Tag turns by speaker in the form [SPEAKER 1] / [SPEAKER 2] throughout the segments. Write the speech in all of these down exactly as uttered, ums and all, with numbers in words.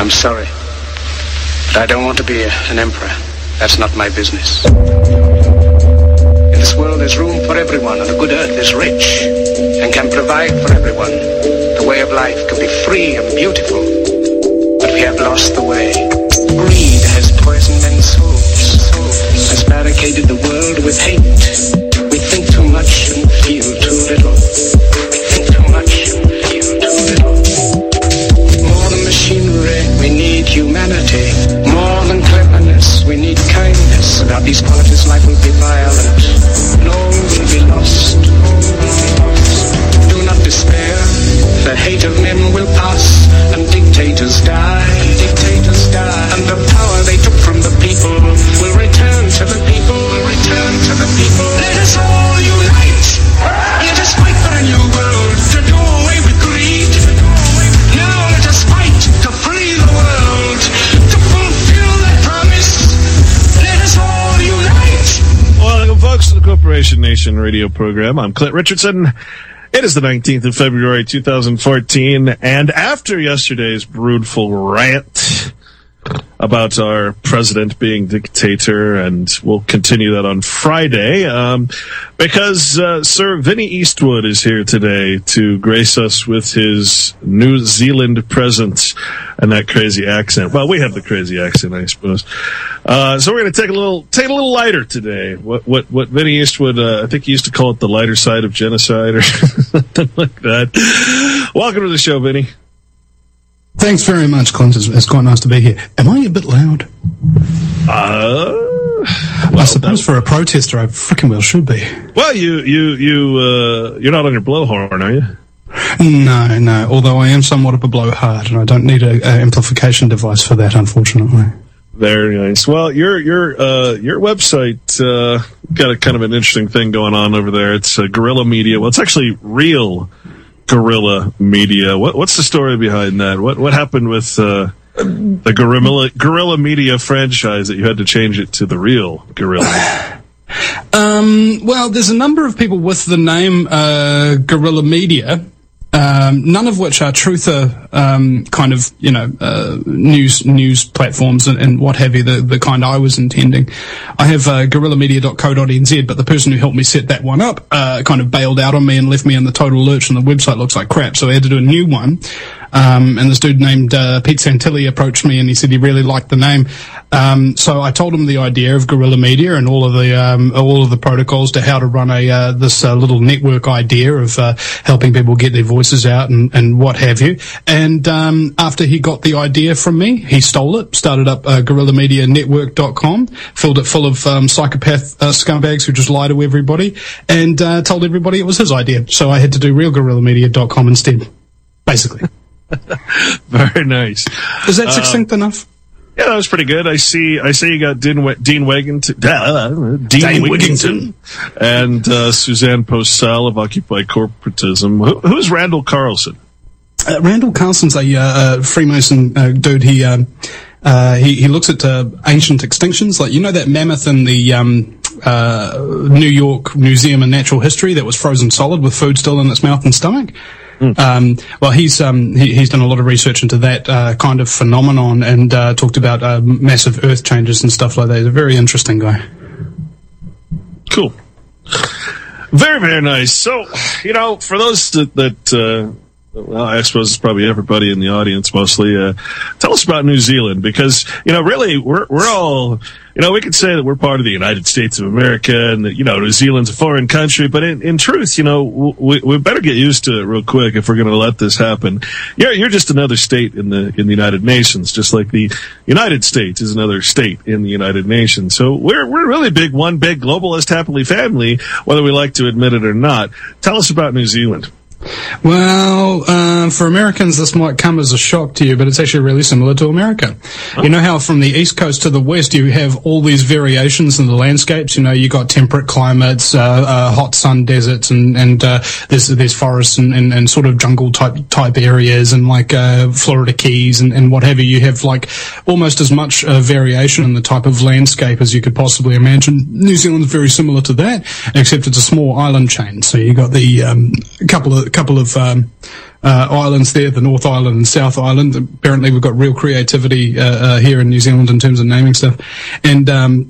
[SPEAKER 1] I'm sorry, but I don't want to be a, an emperor. That's not my business. In this world there's room for everyone, and the good earth is rich and can provide for everyone. The way of life can be free and beautiful, but we have lost the way. Greed has poisoned men's souls, has barricaded the world with hate. We think too much and feel too little. We think too much and feel too little. More than machinery, we need humanity. More than cleverness, we need kindness. Without these qualities, life will be violent. And all will be lost. Do not despair. The hate of men will pass, and dictators die. Dictators die. And the power they took from the people will return to the people. Will return to the people. Let us all unite. Let us fight for a new world, to do away with greed. Now let us fight to free the world, to fulfill that promise. Let us all unite.
[SPEAKER 2] Welcome, folks, to the Corporation Nation radio program. I'm Clint Richardson. It is the nineteenth of February, two thousand fourteen, and after yesterday's broodful rant about our president being dictator, and we'll continue that on Friday, um, because uh, Sir Vinny Eastwood is here today to grace us with his New Zealand presence and that crazy accent. Well, we have the crazy accent, I suppose. Uh, so we're going to take a little, take it a little lighter today. What, what, what Vinny Eastwood, uh, I think he used to call it the lighter side of genocide or something like that. Welcome to the show, Vinny.
[SPEAKER 3] Thanks very much, Clint. It's, it's quite nice to be here. Am I a bit loud?
[SPEAKER 2] Uh, well,
[SPEAKER 3] I suppose for a protester, I freaking well should be.
[SPEAKER 2] Well, you, you, you, uh, you're not on your blowhorn, are you?
[SPEAKER 3] No, no. Although I am somewhat of a blowhard, and I don't need a, a amplification device for that, unfortunately.
[SPEAKER 2] Very nice. Well, your your uh, your website uh, got a kind of an interesting thing going on over there. It's uh, Guerrilla Media. Well, it's actually Real Guerrilla Media. What what's the story behind that? What what happened with uh, the Guerrilla Guerrilla Media franchise that you had to change it to the Real Guerrilla?
[SPEAKER 3] Um, well, there's a number of people with the name uh, Guerrilla Media. Um, none of which are truther um, kind of, you know, uh, news news platforms and, and what have you, the, the kind I was intending. I have uh, guerrilla media dot co dot n z, but the person who helped me set that one up uh, kind of bailed out on me and left me in the total lurch, and the website looks like crap, so I had to do a new one. Um, and this dude named uh, Pete Santilli approached me, and he said he really liked the name. Um, so I told him the idea of Guerrilla Media and all of the um, all of the protocols to how to run a uh, this uh, little network idea of uh, helping people get their voices out and, and what have you. And um, after he got the idea from me, he stole it, started up uh, guerrilla media network dot com, filled it full of um, psychopath uh, scumbags who just lie to everybody, and uh, told everybody it was his idea. So I had to do real guerrilla media dot com instead, basically.
[SPEAKER 2] Very nice.
[SPEAKER 3] Is that succinct uh, enough?
[SPEAKER 2] Yeah, that was pretty good. I see. I see you got Dean, Dean Wigington, uh, Dean,
[SPEAKER 3] Dean
[SPEAKER 2] Wigington,
[SPEAKER 3] Wigington.
[SPEAKER 2] and uh, Suzanne Postal of Occupy Corporatism. Who, who's Randall Carlson?
[SPEAKER 3] Uh, Randall Carlson's a uh, Freemason uh, dude. He uh, uh, he he looks at uh, ancient extinctions, like you know that mammoth in the um, uh, New York Museum of Natural History that was frozen solid with food still in its mouth and stomach. Mm. Um, well, he's um, he, he's done a lot of research into that uh, kind of phenomenon and uh, talked about uh, massive Earth changes and stuff like that. He's a very interesting guy.
[SPEAKER 2] Cool. Very, very nice. So, you know, for those that, that uh, well, I suppose it's probably everybody in the audience mostly, uh, tell us about New Zealand, because, you know, really, we're, we're all, you know, we could say that we're part of the United States of America and that, you know, New Zealand's a foreign country, but in, in truth, you know, we, we better get used to it real quick if we're going to let this happen. You're, you're just another state in the, in the United Nations, just like the United States is another state in the United Nations. So we're, we're really big, one big globalist happily family, whether we like to admit it or not. Tell us about New Zealand.
[SPEAKER 3] Well, uh, for Americans, this might come as a shock to you, but it's actually really similar to America. Oh. You know how from the east coast to the west, you have all these variations in the landscapes. You know, you got temperate climates, uh, uh, hot sun deserts, and, and, uh, there's, there's forests and, and, and sort of jungle type, type areas and like, uh, Florida Keys and, and what have you. You have like almost as much uh, variation in the type of landscape as you could possibly imagine. New Zealand's very similar to that, except it's a small island chain. So you got the, um, a couple of, a couple of um, uh, islands there, the North Island and South Island. Apparently, we've got real creativity uh, uh, here in New Zealand in terms of naming stuff. And um,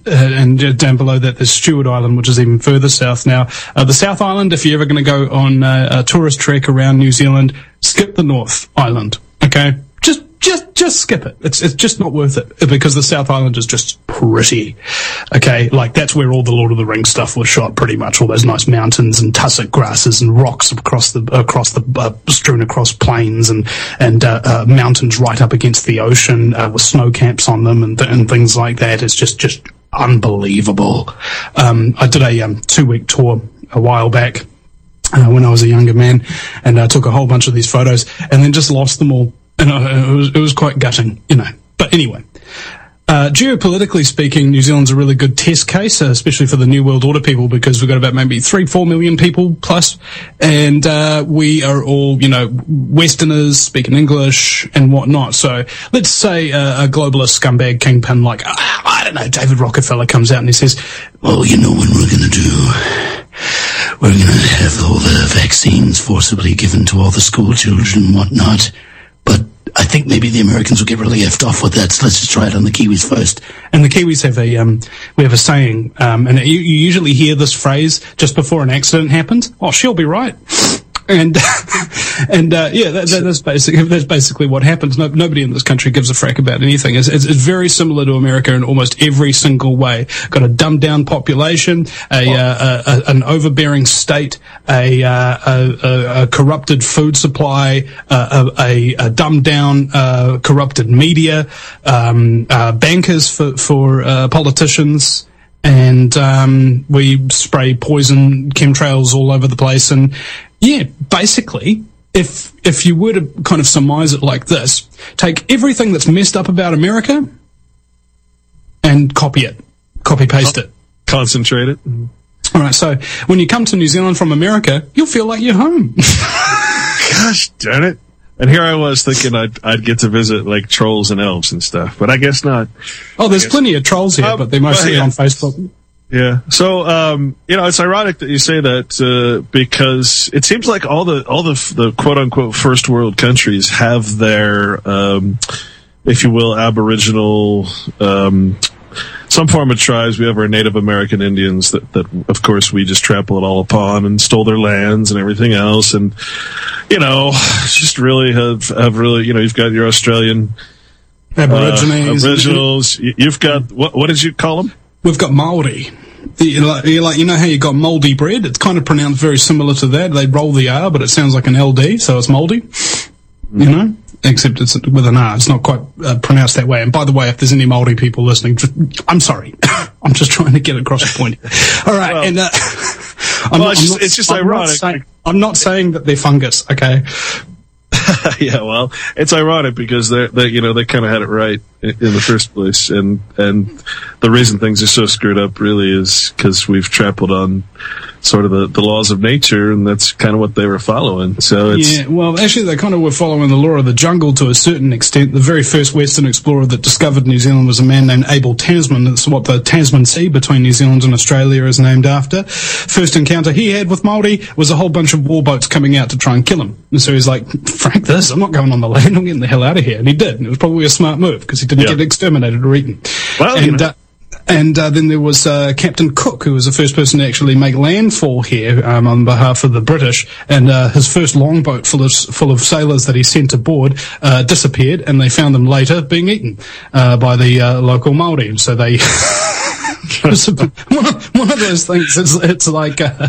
[SPEAKER 3] and down below that, there's Stewart Island, which is even further south. Now, uh, the South Island, if you're ever going to go on uh, a tourist trek around New Zealand, skip the North Island. Okay, just just just skip it. It's it's just not worth it because the South Island is just pretty. Okay, like that's where all the Lord of the Rings stuff was shot, pretty much. All those nice mountains and tussock grasses and rocks across the across the uh, strewn across plains and and uh, uh, mountains right up against the ocean uh, with snow camps on them and th- and things like that. It's just just unbelievable. Um, I did a um, two week tour a while back. Uh, when I was a younger man, and I uh, took a whole bunch of these photos, and then just lost them all, and uh, it was it was quite gutting, you know. But anyway, uh, geopolitically speaking, New Zealand's a really good test case, uh, especially for the New World Order people, because we've got about maybe three, four million people plus, and uh, we are all, you know, Westerners speaking English and whatnot. So let's say uh, a globalist scumbag kingpin like uh, I don't know, David Rockefeller comes out and he says, "Well, you know what we're going to do." We're going to have all the vaccines forcibly given to all the school children and whatnot. But I think maybe the Americans will get really effed off with that, so let's just try it on the Kiwis first. And the Kiwis have a, um, we have a saying, um, and you, you usually hear this phrase just before an accident happens. Oh, she'll be right. And, and, uh, yeah, that, that, that's basically, that's basically what happens. No, nobody in this country gives a frack about anything. It's, it's, it's very similar to America in almost every single way. Got a dumbed down population, a, oh. uh, a, a an overbearing state, a, uh, a, a, a corrupted food supply, uh, a, a, a dumbed down, uh, corrupted media, um, uh, bankers for, for, uh, politicians. And, um, we spray poison chemtrails all over the place. And, yeah, basically, if if you were to kind of surmise it like this, take everything that's messed up about America and copy it. Copy-paste it.
[SPEAKER 2] Concentrate it.
[SPEAKER 3] All right, so when you come to New Zealand from America, you'll feel like you're home.
[SPEAKER 2] Gosh darn it. And here I was thinking I'd, I'd get to visit, like, trolls and elves and stuff, but I guess not.
[SPEAKER 3] Oh, there's plenty of trolls here, um, but they're mostly well, yeah. on Facebook.
[SPEAKER 2] Yeah. So, um, you know, it's ironic that you say that, uh, because it seems like all the, all the, the quote unquote first world countries have their, um, if you will, Aboriginal, um, some form of tribes. We have our Native American Indians that, that, of course, we just trample it all upon and stole their lands and everything else. And, you know, just really have, have really, you know, you've got your Australian,
[SPEAKER 3] Aborigines.
[SPEAKER 2] Uh, Aboriginals. You've got, what, what did you call them?
[SPEAKER 3] We've got Maori. The, like, like, you know how you got mouldy bread? It's kind of pronounced very similar to that. They roll the R, but it sounds like an L D, so it's mouldy. Mm-hmm. You know? Except it's with an R. It's not quite uh, pronounced that way. And by the way, if there's any Maori people listening, just, I'm sorry. I'm just trying to get across the point. All right. Well, and, uh, I'm
[SPEAKER 2] well,
[SPEAKER 3] not,
[SPEAKER 2] it's, just,
[SPEAKER 3] not,
[SPEAKER 2] it's just
[SPEAKER 3] I'm
[SPEAKER 2] ironic.
[SPEAKER 3] Not saying, I'm not saying that they're fungus, okay?
[SPEAKER 2] Yeah, well, it's ironic because they, they, you know, they kind of had it right in, in the first place, and and the reason things are so screwed up really is because we've trampled on sort of the, the laws of nature, and that's kind of what they were following. So it's
[SPEAKER 3] yeah, well, actually, they kind of were following the law of the jungle to a certain extent. The very first Western explorer that discovered New Zealand was a man named Abel Tasman. That's what the Tasman Sea between New Zealand and Australia is named after. First encounter he had with Māori was a whole bunch of war boats coming out to try and kill him. And so he's like, "Frank this, I'm not going on the land. I'm getting the hell out of here." And he did. And it was probably a smart move because he didn't
[SPEAKER 2] yeah.
[SPEAKER 3] get exterminated or eaten.
[SPEAKER 2] Well,
[SPEAKER 3] and,
[SPEAKER 2] you know.
[SPEAKER 3] uh, And uh, then there was uh, Captain Cook, who was the first person to actually make landfall here um, on behalf of the British. And uh, his first longboat full of full of sailors that he sent aboard uh, disappeared, and they found them later being eaten uh, by the uh, local Māori. And so they. It's a, one, of, one of those things. It's, it's like, uh,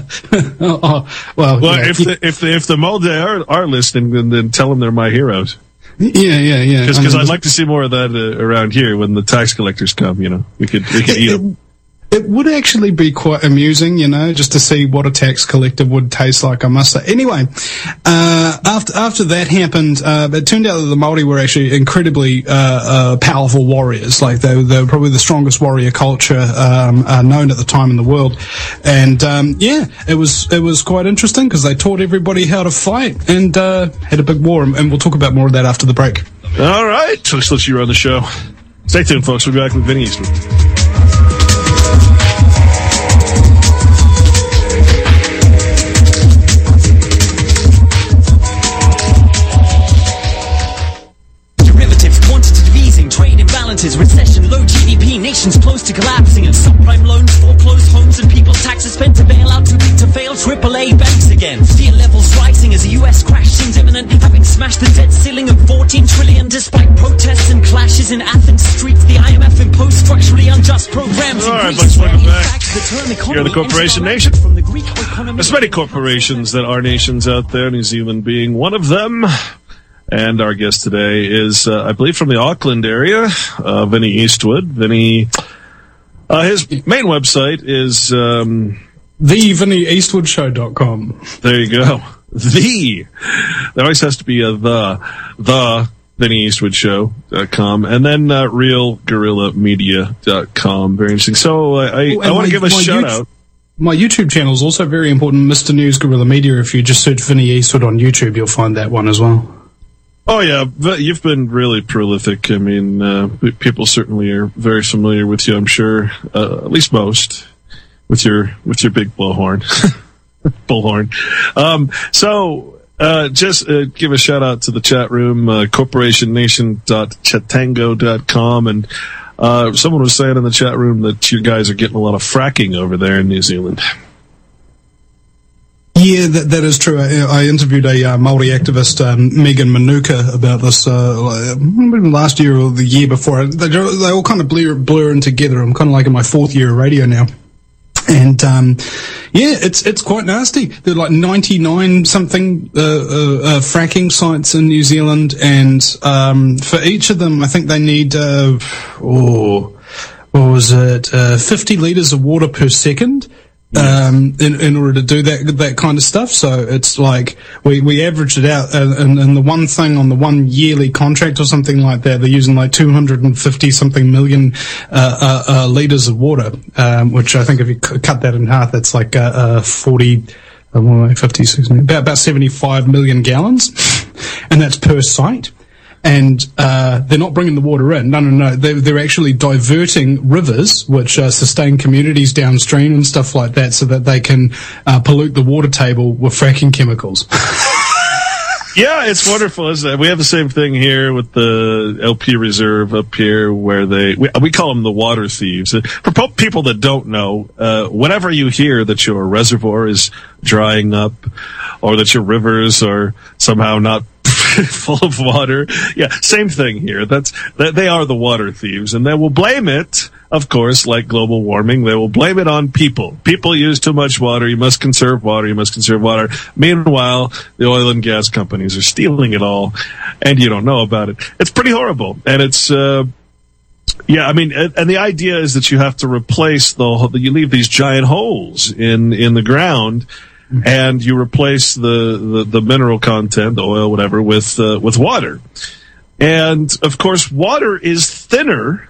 [SPEAKER 3] oh, well.
[SPEAKER 2] Well,
[SPEAKER 3] you know,
[SPEAKER 2] if the if the if the Maori are are listening, then, then tell them they're my heroes.
[SPEAKER 3] Yeah, yeah, yeah.
[SPEAKER 2] Because I'd like to see more of that uh, around here when the tax collectors come. You know, we could we could eat them.
[SPEAKER 3] It would actually be quite amusing, you know, just to see what a tax collector would taste like, I must say. Anyway, uh, after after that happened, uh, it turned out that the Māori were actually incredibly uh, uh, powerful warriors. Like, they, they were probably the strongest warrior culture um, uh, known at the time in the world. And, um, yeah, it was it was quite interesting because they taught everybody how to fight and uh, had a big war. And we'll talk about more of that after the break.
[SPEAKER 2] All right. Let's let you run the show. Stay tuned, folks. We'll be back with Vinny Eastwood.
[SPEAKER 4] imbalances, recession, low G D P, nations close to collapsing, and subprime loans, foreclosed homes, and people's taxes spent to bail out too big to fail triple A banks again. Fear levels rising as the U S crash seems imminent, having smashed the debt ceiling of fourteen trillion despite protests and clashes in Athens streets. The I M F imposed structurally unjust programs.
[SPEAKER 2] All right,
[SPEAKER 4] Greece,
[SPEAKER 2] folks, welcome back.
[SPEAKER 4] fact, the term economy
[SPEAKER 2] You're the Corporation Nation.
[SPEAKER 4] from the Greek economy.
[SPEAKER 2] There's many corporations that are nations out there, New Zealand being one of them. And our guest today is, uh, I believe, from the Auckland area, uh, Vinny Eastwood. Vinny, uh, his main website is um,
[SPEAKER 3] the vinny eastwood show dot com.
[SPEAKER 2] There you go. The. There always has to be a the. The Vinny Eastwood Show dot com. And then uh, real gorilla media dot com. Very interesting. So uh, I,
[SPEAKER 3] oh,
[SPEAKER 2] I want to give a shout
[SPEAKER 3] YouTube,
[SPEAKER 2] out.
[SPEAKER 3] My YouTube channel is also very important, Mister News Gorilla Media. If you just search Vinny Eastwood on YouTube, you'll find that one as well.
[SPEAKER 2] Oh, yeah. You've been really prolific. I mean, uh, people certainly are very familiar with you, I'm sure, uh, at least most, with your with your big blowhorn. Bullhorn. Um, so, uh, just uh, give a shout out to the chat room, uh, corporation nation dot chatango dot com. And uh, someone was saying in the chat room that you guys are getting a lot of fracking over there in New Zealand.
[SPEAKER 3] Yeah, that, that is true. I, I interviewed a uh, Māori activist, um, Megan Manuka, about this uh, last year or the year before. They, they all kind of blur, blur in together. I'm kind of like in my fourth year of radio now. And, um, yeah, it's, it's quite nasty. There are like ninety-nine something, uh, uh, uh, fracking sites in New Zealand. And, um, for each of them, I think they need, uh, oh, what was it, uh, fifty litres of water per second. Um, in, in order to do that, that kind of stuff. So it's like, we, we averaged it out, and, and, and the one thing on the one yearly contract or something like that, they're using like two hundred fifty something million, uh, uh, uh, litres of water, um, which I think if you c- cut that in half, that's like, uh, uh forty, uh, more like fifty, sixty, about, about seventy-five million gallons. And that's per site. And uh they're not bringing the water in. No, no, no. They're, they're actually diverting rivers, which uh, sustain communities downstream and stuff like that, so that they can uh, pollute the water table with fracking chemicals.
[SPEAKER 2] Yeah, it's wonderful, isn't it? We have the same thing here with the L P Reserve up here, where they we, we call them the water thieves. For people that don't know, uh, whenever you hear that your reservoir is drying up, or that your rivers are somehow not full of water, yeah, same thing here. That's that they are the water thieves, and they will blame it, of course, like global warming. They will blame it on people. People use too much water. You must conserve water. You must conserve water. Meanwhile, the oil and gas companies are stealing it all, and you don't know about it. It's pretty horrible, and it's. Uh, Yeah, I mean, and the idea is that you have to replace the, you leave these giant holes in, in the ground, and you replace the, the, the mineral content, the oil, whatever, with, uh, with water. And, of course, water is thinner,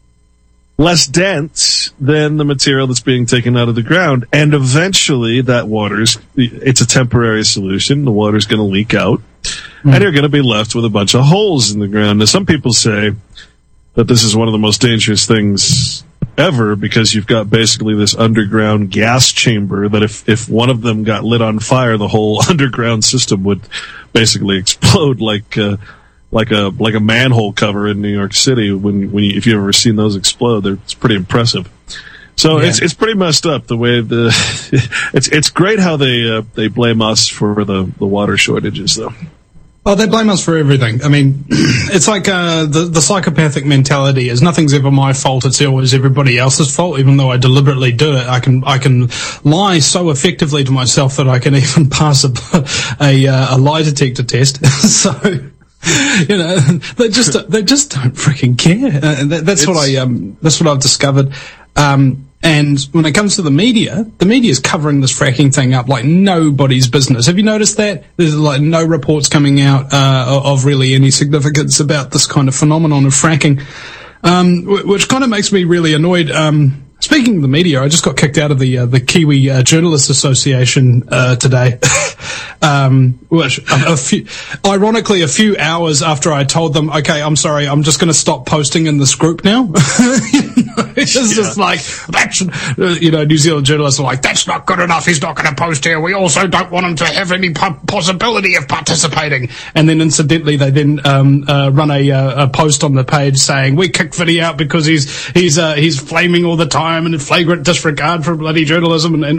[SPEAKER 2] less dense than the material that's being taken out of the ground. And eventually that water's, it's a temporary solution. The water's going to leak out, mm. and you're going to be left with a bunch of holes in the ground. Now, some people say that this is one of the most dangerous things ever, because you've got basically this underground gas chamber that if, if one of them got lit on fire, the whole underground system would basically explode like, uh, like a, like a manhole cover in New York City. When, when you, if you've ever seen those explode, they're, it's pretty impressive. So yeah. it's, it's pretty messed up the way the, it's, it's great how they, uh, they blame us for the, the water shortages though.
[SPEAKER 3] Oh, they blame us for everything. I mean, it's like uh, the the psychopathic mentality is nothing's ever my fault. It's always everybody else's fault. Even though I deliberately do it, I can I can lie so effectively to myself that I can even pass a a, a lie detector test. So, you know, they just they just don't freaking care. Uh, that, that's it's, what I um that's what I've discovered. Um, And when it comes to the media, the media is covering this fracking thing up like nobody's business. Have you noticed that? There's like no reports coming out uh, of really any significance about this kind of phenomenon of fracking, um, which kind of makes me really annoyed. Um, Speaking of the media, I just got kicked out of the uh, the Kiwi uh, Journalists Association uh, today, um, which a, a few, ironically, a few hours after I told them, okay, I'm sorry, I'm just going to stop posting in this group now. You know, it's yeah. just like, that's, you know, New Zealand journalists are like, that's not good enough, he's not going to post here, we also don't want him to have any po- possibility of participating. And then incidentally, they then um, uh, run a, uh, a post on the page saying, we kicked Vinny out because he's he's uh, he's flaming all the time and in flagrant disregard for bloody journalism, and, and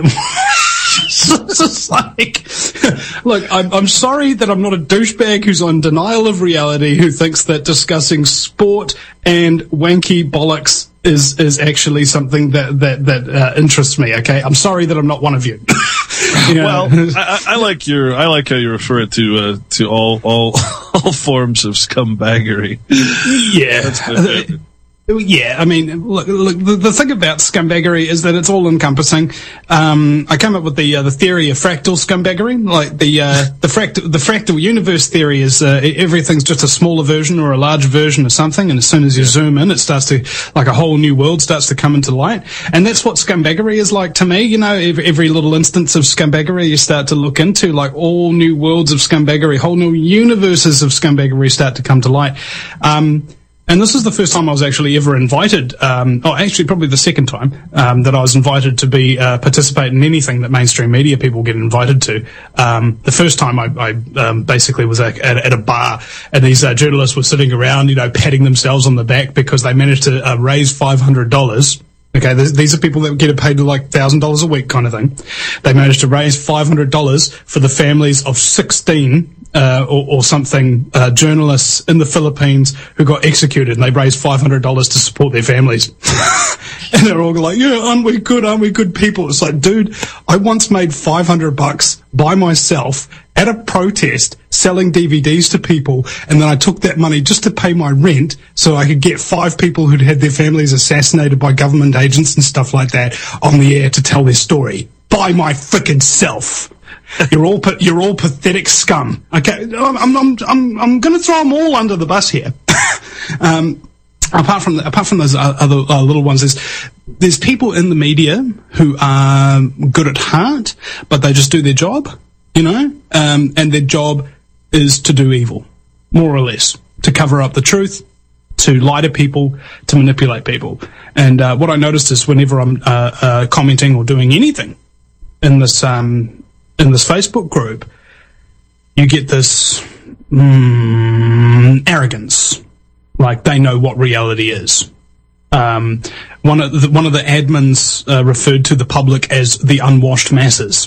[SPEAKER 3] it's just like, look, I'm, I'm sorry that I'm not a douchebag who's on denial of reality, who thinks that discussing sport and wanky bollocks is is actually something that that that uh, interests me. Okay, I'm sorry that I'm not one of you. You know?
[SPEAKER 2] Well, I, I like your I like how you refer it to uh, to all all all forms of scumbaggery.
[SPEAKER 3] Yeah.
[SPEAKER 2] That's my favorite.
[SPEAKER 3] Yeah, I mean, look, look the, the thing about scumbaggery is that it's all encompassing. Um, I came up with the uh, the theory of fractal scumbaggery. Like the uh, the fractal the fractal universe theory is uh, everything's just a smaller version or a larger version of something, and as soon as you yeah. zoom in, it starts to, like, a whole new world starts to come into light. And that's what scumbaggery is like to me. You know, every, every little instance of scumbaggery you start to look into, like all new worlds of scumbaggery, whole new universes of scumbaggery start to come to light. Um, And this is the first time I was actually ever invited, um, oh, actually probably the second time, um, that I was invited to be, uh, participate in anything that mainstream media people get invited to. Um, the first time I, I, um, basically was at, at a bar, and these, uh, journalists were sitting around, you know, patting themselves on the back because they managed to, uh, raise five hundred dollars. Okay, these are people that get paid like one thousand dollars a week kind of thing. They managed to raise five hundred dollars for the families of sixteen Uh, or, or something, uh, journalists in the Philippines who got executed, and they raised five hundred dollars to support their families. And they're all like, yeah, aren't we good, aren't we good people? It's like, dude, I once made five hundred bucks by myself at a protest selling D V Ds to people, and then I took that money just to pay my rent so I could get five people who'd had their families assassinated by government agents and stuff like that on the air to tell their story by my frickin' self. You're all you're all pathetic scum. Okay, I'm I'm I'm I'm going to throw them all under the bus here. um, apart from the, apart from those other uh, little ones, there's there's people in the media who are good at heart, but they just do their job, you know, um, and their job is to do evil, more or less, to cover up the truth, to lie to people, to manipulate people. And uh, what I noticed is whenever I'm uh, uh, commenting or doing anything in this um. in this Facebook group, you get this mm, arrogance, like they know what reality is. Um, one of the, one of the admins uh, referred to the public as the unwashed masses.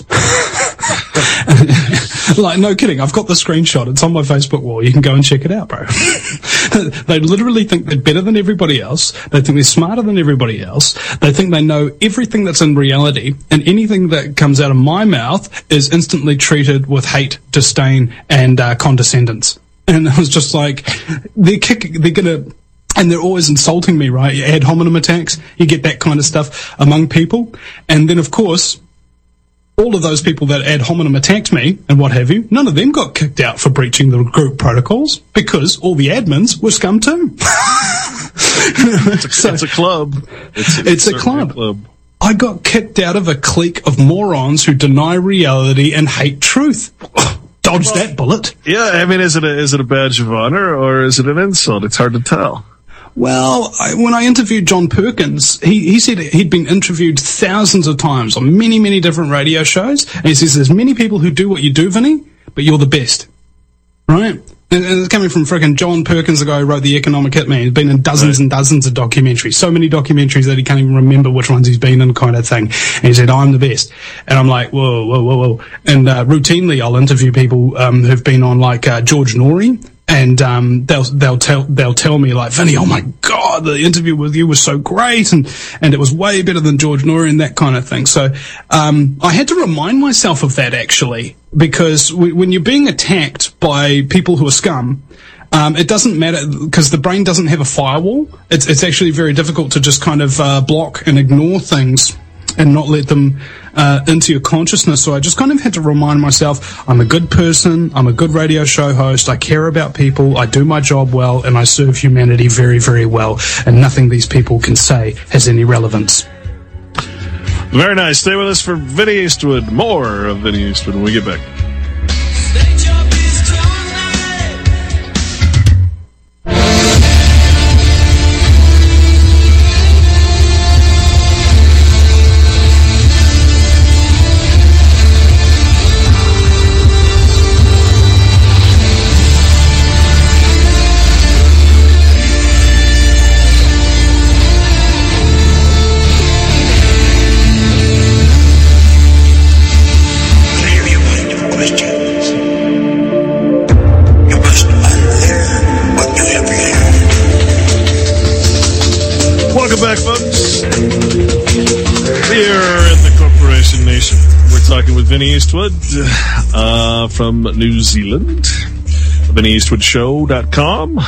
[SPEAKER 3] Like, no kidding, I've got the screenshot. It's on my Facebook wall. You can go and check it out, bro. They literally think they're better than everybody else. They think they're smarter than everybody else. They think they know everything that's in reality, and anything that comes out of my mouth is instantly treated with hate, disdain, and uh, condescendence. And I was just like, they're kicking, they're gonna, and they're always insulting me, right? Ad hominem attacks, you get that kind of stuff among people. And then, of course, all of those people that ad hominem attacked me and what have you, none of them got kicked out for breaching the group protocols because all the admins were scum too.
[SPEAKER 2] it's, a, so, it's a club. It's, it's,
[SPEAKER 3] it's a club.
[SPEAKER 2] a club.
[SPEAKER 3] I got kicked out of a clique of morons who deny reality and hate truth. Dodge well, that bullet.
[SPEAKER 2] Yeah, I mean, is it a, is it a badge of honor or is it an insult? It's hard to tell.
[SPEAKER 3] Well, I, when I interviewed John Perkins, he, he said he'd been interviewed thousands of times on many, many different radio shows. And he says there's many people who do what you do, Vinny, but you're the best. Right? And, and it's coming from frickin' John Perkins, the guy who wrote The Economic Hitman. He's been in dozens right. and dozens of documentaries. So many documentaries that he can't even remember which ones he's been in, kind of thing. And he said, I'm the best. And I'm like, whoa, whoa, whoa, whoa. And uh, routinely I'll interview people um, who've been on, like, uh, George Norrie. And um they'll they'll tell they'll tell me like, Vinny, oh my God, the interview with you was so great, and and it was way better than George Norrie and that kind of thing. So um I had to remind myself of that, actually, because we, when you're being attacked by people who are scum, um it doesn't matter, because the brain doesn't have a firewall. It's it's actually very difficult to just kind of uh, block and ignore things and not let them uh, into your consciousness. So I just kind of had to remind myself, I'm a good person, I'm a good radio show host, I care about people, I do my job well, and I serve humanity very, very well, and nothing these people can say has any relevance.
[SPEAKER 2] Very nice. Stay with us for Vinny Eastwood. More of Vinny Eastwood when we get back. Back, folks. Here in the Corporation Nation, we're talking with Vinny Eastwood uh, from New Zealand. Vinny Eastwood Show dot com.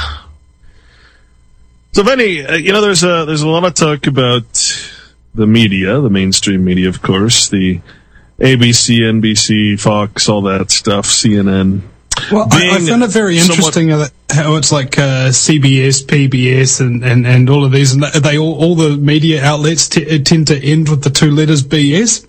[SPEAKER 2] So, Vinny, uh, you know, there's a there's a lot of talk about the media, the mainstream media, of course, the A B C, N B C, Fox, all that stuff, C N N.
[SPEAKER 3] Well, I, I found it very interesting somewhat, how it's like uh, C B S, P B S, and, and, and all of these, and they all all the media outlets t- tend to end with the two letters B S.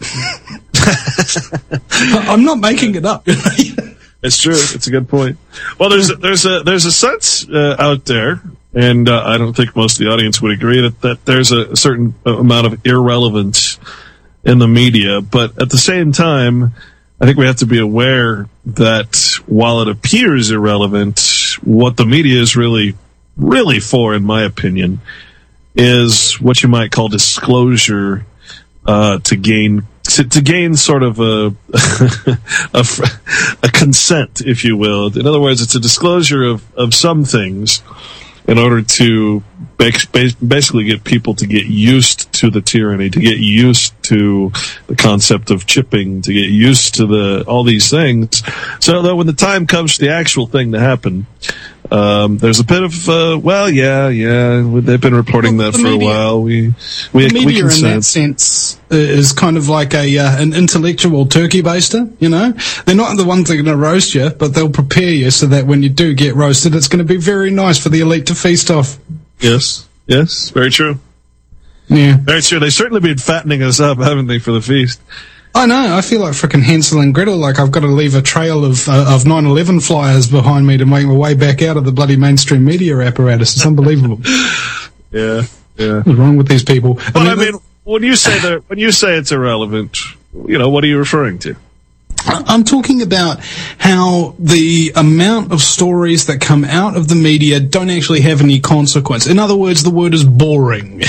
[SPEAKER 3] I'm not making it up.
[SPEAKER 2] It's true. It's a good point. Well, there's a, there's a there's a sense uh, out there, and uh, I don't think most of the audience would agree that that there's a certain amount of irrelevance in the media, but at the same time, I think we have to be aware that while it appears irrelevant, what the media is really, really for, in my opinion, is what you might call disclosure uh, to gain to, to gain sort of a, a a consent, if you will. In other words, it's a disclosure of, of some things in order to basically get people to get used to the tyranny, to get used to the concept of chipping, to get used to the all these things, so that when the time comes for the actual thing to happen, um, there's a bit of uh, well, yeah, yeah, they've been reporting well, that for media, a while. We we
[SPEAKER 3] the media
[SPEAKER 2] we
[SPEAKER 3] in that sense is kind of like a uh, an intellectual turkey baster. You know, they're not the ones that are going to roast you, but they'll prepare you so that when you do get roasted, it's going to be very nice for the elite to feast off.
[SPEAKER 2] Yes, yes, very true.
[SPEAKER 3] Yeah.
[SPEAKER 2] Very true. They've certainly been fattening us up, haven't they, for the feast?
[SPEAKER 3] I know. I feel like frickin' Hansel and Gretel, like I've got to leave a trail of uh, of nine eleven flyers behind me to make my way back out of the bloody mainstream media apparatus. It's unbelievable.
[SPEAKER 2] Yeah, yeah.
[SPEAKER 3] What's wrong with these people?
[SPEAKER 2] Well, I mean, I mean when you say that, when you say it's irrelevant, you know, what are you referring to?
[SPEAKER 3] I'm talking about how the amount of stories that come out of the media don't actually have any consequence. In other words, the word is boring.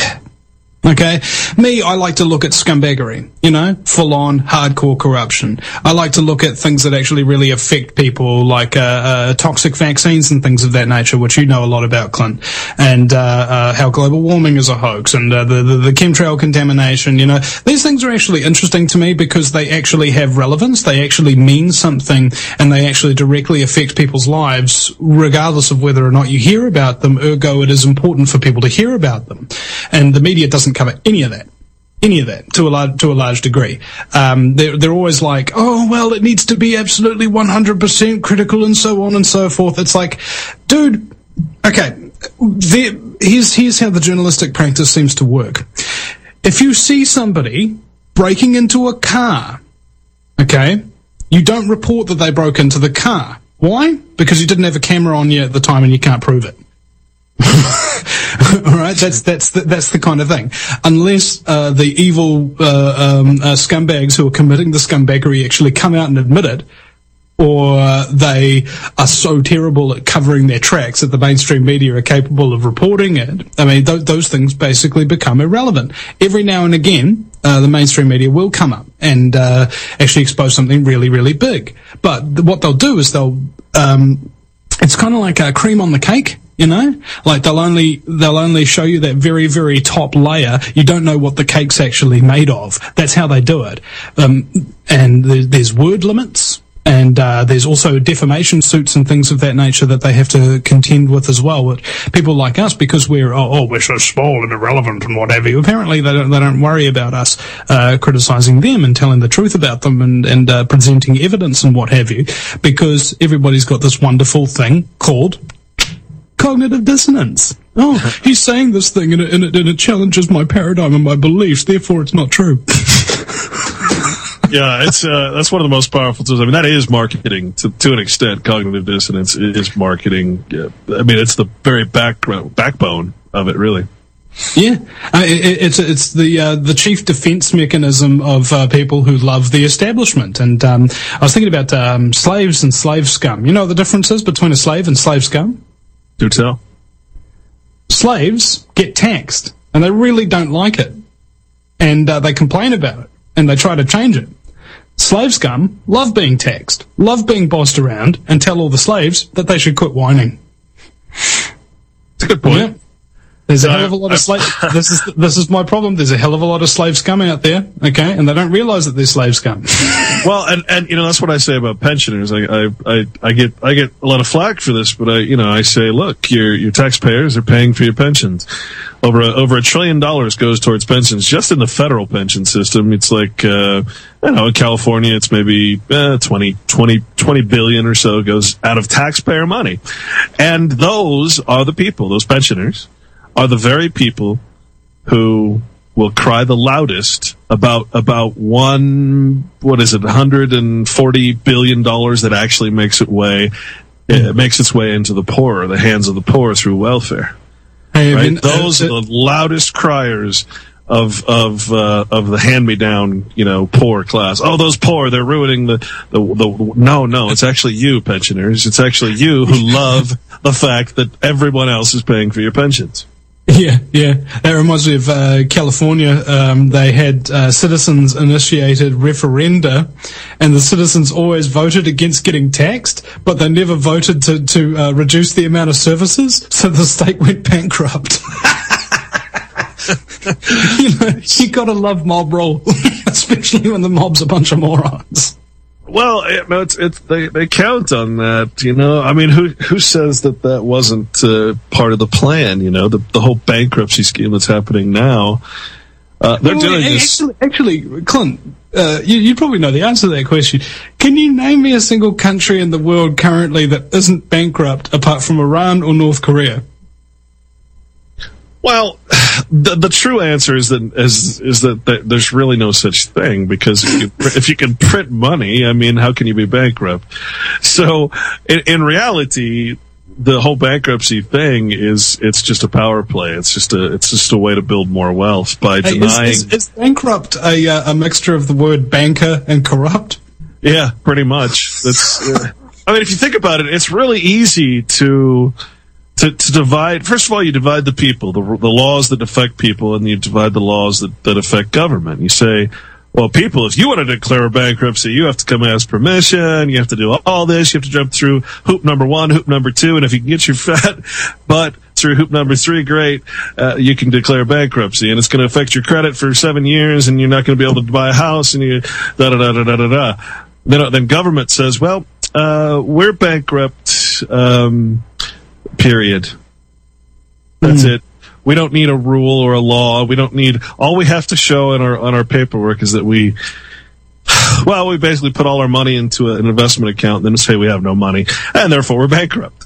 [SPEAKER 3] Okay? Me, I like to look at scumbaggery, you know, full-on, hardcore corruption. I like to look at things that actually really affect people, like uh, uh, toxic vaccines and things of that nature, which you know a lot about, Clint, and uh, uh, how global warming is a hoax, and uh, the, the, the chemtrail contamination, you know. These things are actually interesting to me because they actually have relevance, they actually mean something, and they actually directly affect people's lives, regardless of whether or not you hear about them, ergo it is important for people to hear about them. And the media doesn't cover any of that, any of that to a large, to a large degree. Um, they're, they're always like, oh, well, it needs to be absolutely one hundred percent critical and so on and so forth. It's like, dude, okay, there, here's, here's how the journalistic practice seems to work. If you see somebody breaking into a car, okay, you don't report that they broke into the car. Why? Because you didn't have a camera on you at the time and you can't prove it. All right, that's that's the, that's the kind of thing. Unless uh, the evil uh, um, uh, scumbags who are committing the scumbaggery actually come out and admit it, or uh, they are so terrible at covering their tracks that the mainstream media are capable of reporting it. I mean, th- those things basically become irrelevant. Every now and again, uh, the mainstream media will come up and uh, actually expose something really, really big. But th- what they'll do is they'll um, it's kind of like a cream on the cake. You know, like they'll only they'll only show you that very, very top layer. You don't know what the cake's actually made of. That's how they do it. Um, and there, there's word limits, and uh, there's also defamation suits and things of that nature that they have to contend with as well. But people like us, because we're oh, oh we're so small and irrelevant and what have you. Apparently, they don't they don't worry about us uh, criticizing them and telling the truth about them and and uh, presenting evidence and what have you, because everybody's got this wonderful thing called cognitive dissonance. Oh, he's saying this thing and it, and, it, and it challenges my paradigm and my beliefs, therefore it's not true.
[SPEAKER 2] Yeah, it's uh, that's one of the most powerful tools. I mean, that is marketing to to an extent. Cognitive dissonance is marketing. Yeah. I mean, it's the very background backbone of it, really.
[SPEAKER 3] Yeah, I mean, it, it's it's the uh, the chief defense mechanism of uh, people who love the establishment. And um, I was thinking about um, slaves and slave scum. You know what the difference is between a slave and slave scum?
[SPEAKER 2] Do tell.
[SPEAKER 3] Slaves get taxed, and they really don't like it, and uh, they complain about it, and they try to change it. Slave scum love being taxed, love being bossed around, and tell all the slaves that they should quit whining.
[SPEAKER 2] It's a good point.
[SPEAKER 3] Yeah. There's a hell of a lot of slave. This is this is my problem. There's a hell of a lot of slave scum out there, okay, and they don't realize that they're slave scum.
[SPEAKER 2] Well, and, and you know that's what I say about pensioners. I, I I I get I get a lot of flack for this, but I you know I say, look, your your taxpayers are paying for your pensions. Over a, over a trillion dollars goes towards pensions just in the federal pension system. It's like uh, I don't know, in California, it's maybe uh, twenty, twenty, twenty billion or so goes out of taxpayer money, and those are the people, those pensioners. Are the very people who will cry the loudest about about one what is it one hundred forty billion dollars that actually makes it way it makes its way into the poor, the hands of the poor through welfare.
[SPEAKER 3] Hey,
[SPEAKER 2] right?
[SPEAKER 3] I mean,
[SPEAKER 2] Those
[SPEAKER 3] uh,
[SPEAKER 2] are the loudest criers of of uh, of the hand-me-down, you know, poor class. Oh, those poor, they're ruining the, the the no no. It's actually you, pensioners. It's actually you who love the fact that everyone else is paying for your pensions.
[SPEAKER 3] Yeah, yeah. That reminds me of uh, California. Um, they had uh, citizens-initiated referenda, and the citizens always voted against getting taxed, but they never voted to, to uh, reduce the amount of services, so the state went bankrupt. You know, you gotta love mob rule, especially when the mob's a bunch of morons.
[SPEAKER 2] Well, it, no, it's, it's they they count on that, you know. I mean, who who says that that wasn't uh, part of the plan? You know, the the whole bankruptcy scheme that's happening now. Uh, they're
[SPEAKER 3] well,
[SPEAKER 2] doing
[SPEAKER 3] actually,
[SPEAKER 2] this.
[SPEAKER 3] Actually, Clint, uh, you you probably know the answer to that question. Can you name me a single country in the world currently that isn't bankrupt, apart from Iran or North Korea?
[SPEAKER 2] Well, the the true answer is that is is that, that there's really no such thing, because if you, if you can print money, I mean, how can you be bankrupt? So, in, in reality, the whole bankruptcy thing is it's just a power play. It's just a it's just a way to build more wealth by
[SPEAKER 3] Hey,
[SPEAKER 2] denying.
[SPEAKER 3] Is, is, is bankrupt a uh, a mixture of the word banker and corrupt?
[SPEAKER 2] Yeah, pretty much. That's. Uh, I mean, if you think about it, it's really easy to. To, to divide, first of all, you divide the people, the, the laws that affect people, and you divide the laws that, that affect government. You say, well, people, if you want to declare a bankruptcy, you have to come ask permission, you have to do all this, you have to jump through hoop number one, hoop number two, and if you can get your fat butt through hoop number three, great, uh, you can declare bankruptcy, and it's going to affect your credit for seven years, and you're not going to be able to buy a house, and you da da da da da da da. Then, then government says, well, uh, we're bankrupt, um, period. That's mm. it. We don't need a rule or a law. We don't need, all we have to show in our, on our paperwork is that we, well, we basically put all our money into an investment account and then say we have no money, and therefore we're bankrupt.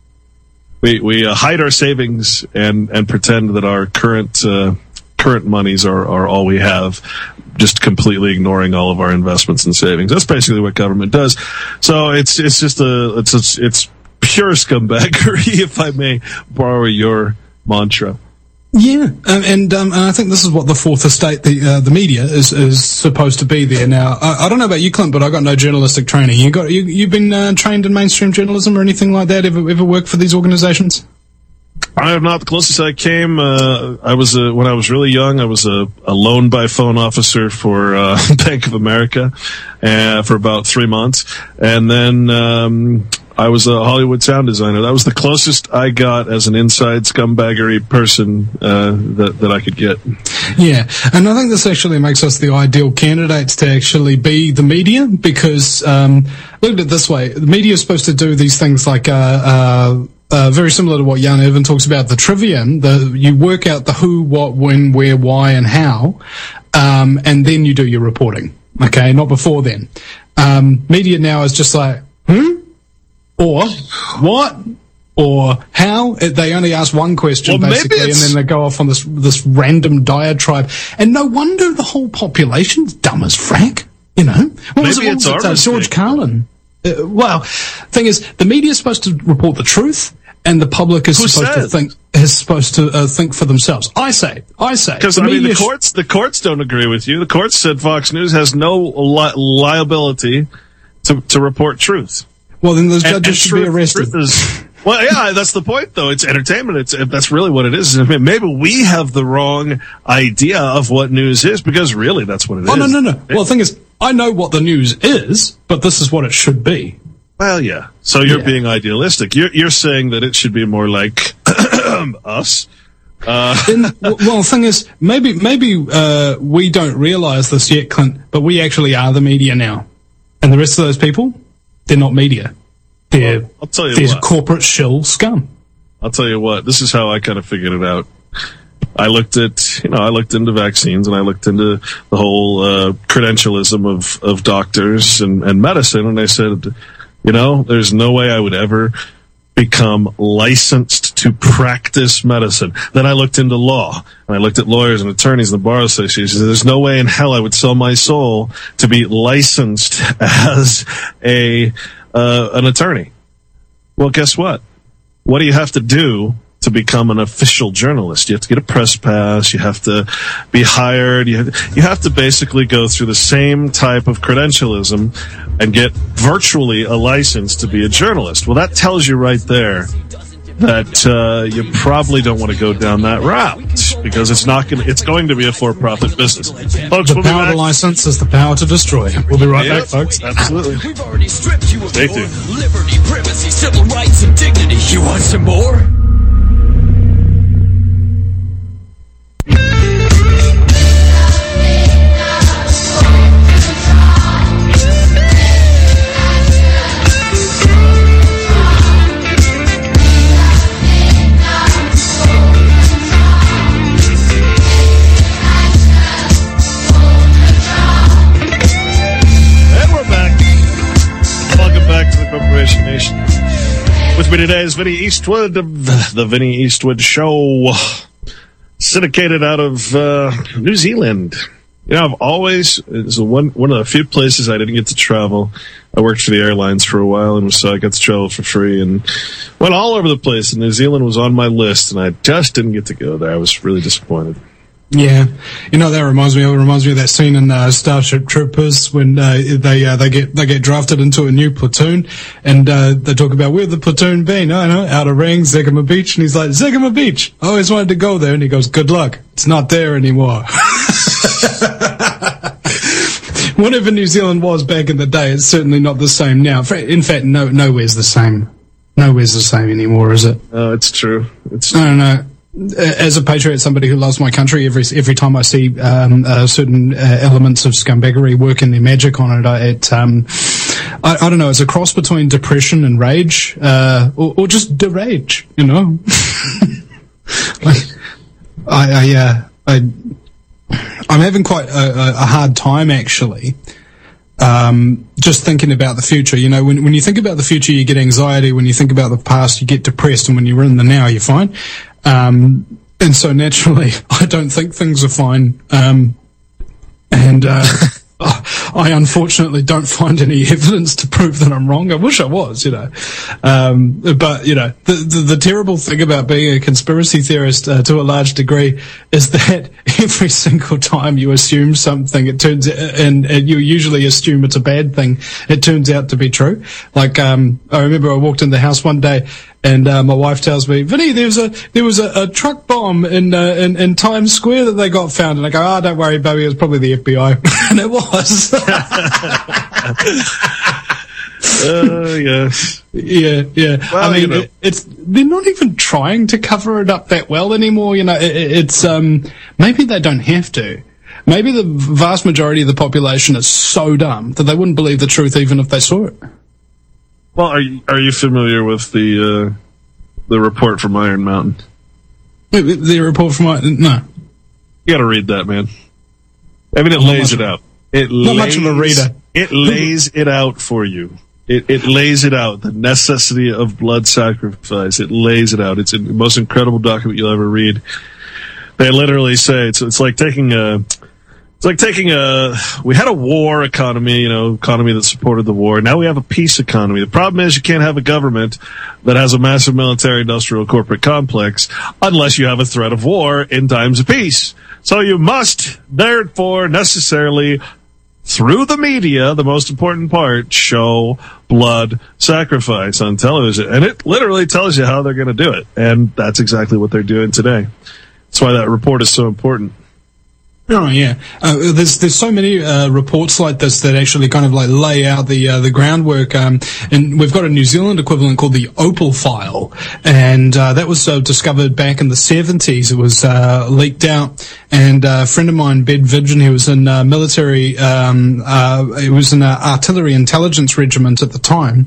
[SPEAKER 2] We, we uh, hide our savings and, and pretend that our current, uh, current monies are, are all we have, just completely ignoring all of our investments and savings. That's basically what government does. So it's, it's just a, it's, it's, it's, pure scumbaggery, if I may borrow your mantra.
[SPEAKER 3] Yeah, um, and um, and I think this is what the fourth estate, the uh, the media, is is supposed to be there. Now, I, I don't know about you, Clint, but I got no journalistic training. You got you you've been uh, trained in mainstream journalism or anything like that? Ever ever worked for these organizations?
[SPEAKER 2] I have not. The closest I came, uh, I was a, when I was really young. I was a, a loan by phone officer for uh, Bank of America uh, for about three months, and then. Um, I was a Hollywood sound designer. That was the closest I got as an inside scumbaggery person uh, that that I could get.
[SPEAKER 3] Yeah, and I think this actually makes us the ideal candidates to actually be the media, because um, look at it this way: the media is supposed to do these things like uh, uh, uh, very similar to what Jan Irvin talks about, the Trivium. The you work out the who, what, when, where, why, and how, um, and then you do your reporting. Okay, not before then. Um, media now is just like, hmm. Or, what? Or how? They only ask one question,
[SPEAKER 2] well,
[SPEAKER 3] basically, and then they go off on this this random diatribe. And no wonder the whole population's dumb as frack, you know? What was it, what was it uh, George Carlin? Uh, well, thing is, the media is supposed to report the truth, and the public is
[SPEAKER 2] Who
[SPEAKER 3] supposed
[SPEAKER 2] said?
[SPEAKER 3] to think is supposed to uh, think for themselves. I say, I say,
[SPEAKER 2] because I mean the courts the courts don't agree with you. The courts said Fox News has no li- liability to to report truth.
[SPEAKER 3] Well, then those
[SPEAKER 2] And-
[SPEAKER 3] judges
[SPEAKER 2] and
[SPEAKER 3] should
[SPEAKER 2] truth,
[SPEAKER 3] be arrested.
[SPEAKER 2] Truth is, well, yeah, that's the point, though. It's entertainment. It's that's really what it is. I mean, maybe we have the wrong idea of what news is, because really, that's what it
[SPEAKER 3] oh,
[SPEAKER 2] is.
[SPEAKER 3] no, no, no. Well, the thing is, I know what the news is, but this is what it should be.
[SPEAKER 2] Well, yeah. So you're
[SPEAKER 3] Yeah.
[SPEAKER 2] being idealistic. You're you're saying that it should be more like us. Uh,
[SPEAKER 3] Then, w- well, the thing is, maybe maybe uh, we don't realize this yet, Clint, but we actually are the media now, and the rest of those people, they're not media. They're
[SPEAKER 2] Well, I'll tell you
[SPEAKER 3] they're
[SPEAKER 2] what.
[SPEAKER 3] corporate shill scum.
[SPEAKER 2] I'll tell you what. This is how I kind of figured it out. I looked at, you know, I looked into vaccines, and I looked into the whole uh, credentialism of of doctors and and medicine, and I said, you know, there's no way I would ever become licensed to practice medicine. Then I looked into law, and I looked at lawyers and attorneys and the bar associations. There's no way in hell I would sell my soul to be licensed as a uh, an attorney. Well, guess what? What do you have to do to become an official journalist? You have to get a press pass. You have to be hired. You have, you have to basically go through the same type of credentialism and get virtually a license to be a journalist. Well, that tells you right there that uh, you probably don't want to go down that route, because it's not going. It's going to be a for-profit business. Folks,
[SPEAKER 3] The
[SPEAKER 2] we'll be
[SPEAKER 3] power
[SPEAKER 2] back.
[SPEAKER 3] to license is the power to destroy. We'll be right
[SPEAKER 2] Yep,
[SPEAKER 3] back, folks.
[SPEAKER 2] Absolutely.
[SPEAKER 4] We've already stripped you of
[SPEAKER 2] Stay
[SPEAKER 4] your
[SPEAKER 2] tuned.
[SPEAKER 4] liberty, privacy, civil rights, and dignity. You want some more?
[SPEAKER 2] And we're back. Welcome back to the Corporation Nation. With me today is Vinny Eastwood of the Vinny Eastwood Show, syndicated out of uh, New Zealand. You know, I've always, it's one, one of the few places I didn't get to travel. I worked for the airlines for a while, and so I got to travel for free and went all over the place. And New Zealand was on my list, and I just didn't get to go there. I was really disappointed.
[SPEAKER 3] Yeah, you know that reminds me. Of, it reminds me of that scene in uh, Starship Troopers when uh, they uh, they get they get drafted into a new platoon, and uh, they talk about where the platoon been. I know, Outer Rings, Zegama Beach, and he's like, Zegama Beach. I always wanted to go there, and he goes, good luck. It's not there anymore. Whatever New Zealand was back in the day, it's certainly not the same now. In fact, no, nowhere's the same. Nowhere's the same anymore, is it?
[SPEAKER 2] Oh, it's true. It's
[SPEAKER 3] I don't know. As a patriot, somebody who loves my country, every every time I see um, uh, certain uh, elements of scumbaggery working their magic on it, I, it um, I, I don't know. It's a cross between depression and rage, uh, or, or just derage. You know, like, I I, uh, I I'm having quite a, a hard time actually. Um, just thinking about the future. You know, when when you think about the future, you get anxiety. When you think about the past, you get depressed. And when you're in the now, you're fine. Um, and so naturally, I don't think things are fine. Um, and, uh, I unfortunately don't find any evidence to prove that I'm wrong. I wish I was, you know. Um, but, you know, the, the, the terrible thing about being a conspiracy theorist, uh, to a large degree is that every single time you assume something, it turns, and, and you usually assume it's a bad thing, it turns out to be true. Like, um, I remember I walked in the house one day, and uh, my wife tells me, Vinny, there was a there was a, a truck bomb in, uh, in in Times Square that they got found. And I go, oh, don't worry, baby, it was probably the F B I, and it was.
[SPEAKER 2] uh, yes.
[SPEAKER 3] Yeah, yeah.
[SPEAKER 2] Well,
[SPEAKER 3] I mean,
[SPEAKER 2] you know.
[SPEAKER 3] it, it's they're not even trying to cover it up that well anymore. You know, it, it's um maybe they don't have to. Maybe the vast majority of the population is so dumb that they wouldn't believe the truth even if they saw it.
[SPEAKER 2] Well, are you, are you familiar with the uh, the report from Iron Mountain?
[SPEAKER 3] The report from no,
[SPEAKER 2] You got to read that, man. I mean, it
[SPEAKER 3] Not
[SPEAKER 2] lays
[SPEAKER 3] much
[SPEAKER 2] it
[SPEAKER 3] of-
[SPEAKER 2] out. It
[SPEAKER 3] not
[SPEAKER 2] lays,
[SPEAKER 3] much of a reader.
[SPEAKER 2] It lays it out for you. It, it lays it out, the necessity of blood sacrifice. It lays it out. It's the most incredible document you'll ever read. They literally say it's it's like taking a it's like taking a we had a war economy, you know, economy that supported the war. Now we have a peace economy. The problem is you can't have a government that has a massive military, industrial, corporate complex unless you have a threat of war in times of peace. So you must, therefore, necessarily, through the media, the most important part, show blood sacrifice on television. And it literally tells you how they're going to do it. And that's exactly what they're doing today. That's why that report is so important.
[SPEAKER 3] Oh yeah, uh, there's there's so many uh, reports like this that actually kind of like lay out the uh, the groundwork. Um, and we've got a New Zealand equivalent called the Opal File, and uh, that was uh, discovered back in the seventies. It was uh, leaked out, and uh, a friend of mine, Ben Vidgen, who was in uh, military, um, uh, it was in an artillery intelligence regiment at the time.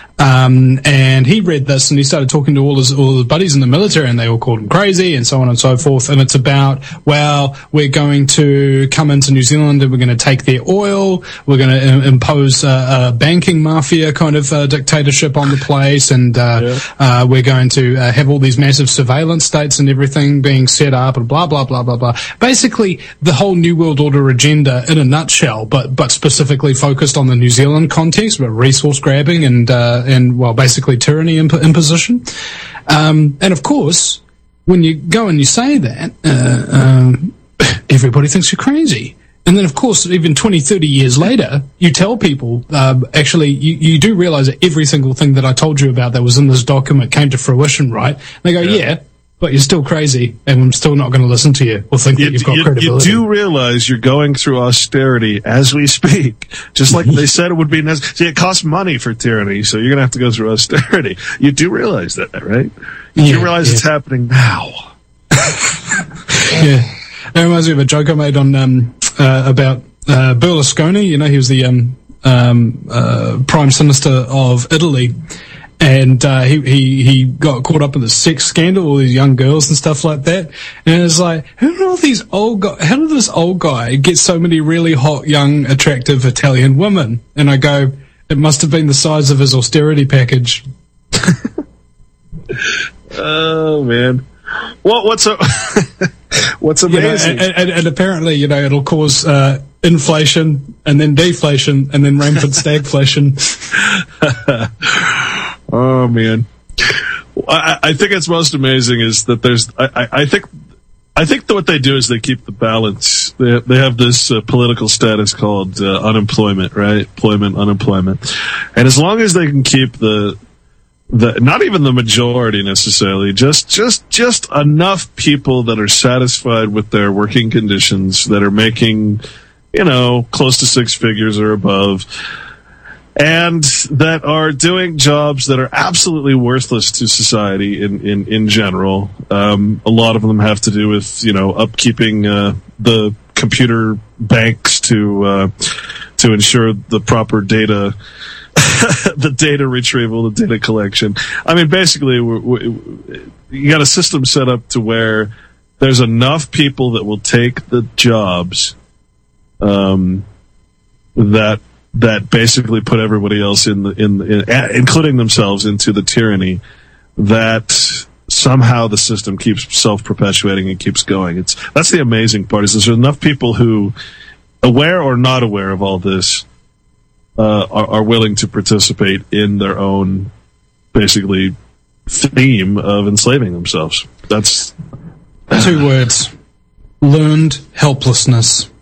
[SPEAKER 3] Um, and he read this and he started talking to all his, all his buddies in the military, and they all called him crazy and so on and so forth. And it's about, well, we're going to come into New Zealand and we're going to take their oil. We're going to im- impose a, a banking mafia kind of uh, dictatorship on the place. And, uh, yeah. uh, we're going to uh, have all these massive surveillance states and everything being set up and blah, blah, blah, blah, blah. Basically the whole New World Order agenda in a nutshell, but, but specifically focused on the New Zealand context, about resource grabbing and, uh, and, well, basically tyranny imp- imposition. Um, and of course, when you go and you say that, uh, um, everybody thinks you're crazy. And then, of course, even twenty, thirty years later, you tell people, uh, actually, you, you do realize that every single thing that I told you about that was in this document came to fruition, right? And they go, yeah, yeah, but you're still crazy, and I'm still not going to listen to you or think
[SPEAKER 2] you,
[SPEAKER 3] that you've got
[SPEAKER 2] you,
[SPEAKER 3] credibility.
[SPEAKER 2] You do realize you're going through austerity as we speak, just like they said it would be necessary. See, it costs money for tyranny, so you're going to have to go through austerity. You do realize that, right? You
[SPEAKER 3] yeah,
[SPEAKER 2] do realize
[SPEAKER 3] yeah.
[SPEAKER 2] it's happening now.
[SPEAKER 3] Yeah. That reminds me of a joke I made on um, uh, about uh, Berlusconi. You know, he was the um, um, uh, Prime Minister of Italy. And uh, he, he he got caught up in the sex scandal, all these young girls and stuff like that. And it's like, how did all these old guys, how did this old guy get so many really hot, young, attractive Italian women? And I go, it must have been the size of his austerity package.
[SPEAKER 2] Oh man, what what's a, what's amazing?
[SPEAKER 3] You know, and, and, and apparently, you know, it'll cause uh, inflation and then deflation and then rampant stagflation.
[SPEAKER 2] Oh man, I, I think it's most amazing is that there's. I, I, I think, I think that what they do is they keep the balance. They they have this uh, political status called uh, unemployment, right? Employment, unemployment, and as long as they can keep the the not even the majority necessarily, just just just enough people that are satisfied with their working conditions, that are making, you know, close to six figures or above, and that are doing jobs that are absolutely worthless to society in, in, in general. Um, a lot of them have to do with, you know, upkeeping uh, the computer banks to uh, to ensure the proper data, the data retrieval, the data collection. I mean, basically, we're, we're, you got a system set up to where there's enough people that will take the jobs um, that that basically put everybody else in the in, in including themselves into the tyranny, that somehow the system keeps self-perpetuating and keeps going. It's that's the amazing part, is there's enough people who, aware or not aware of all this, uh, are, are willing to participate in their own basically theme of enslaving themselves. That's
[SPEAKER 3] two words: learned helplessness.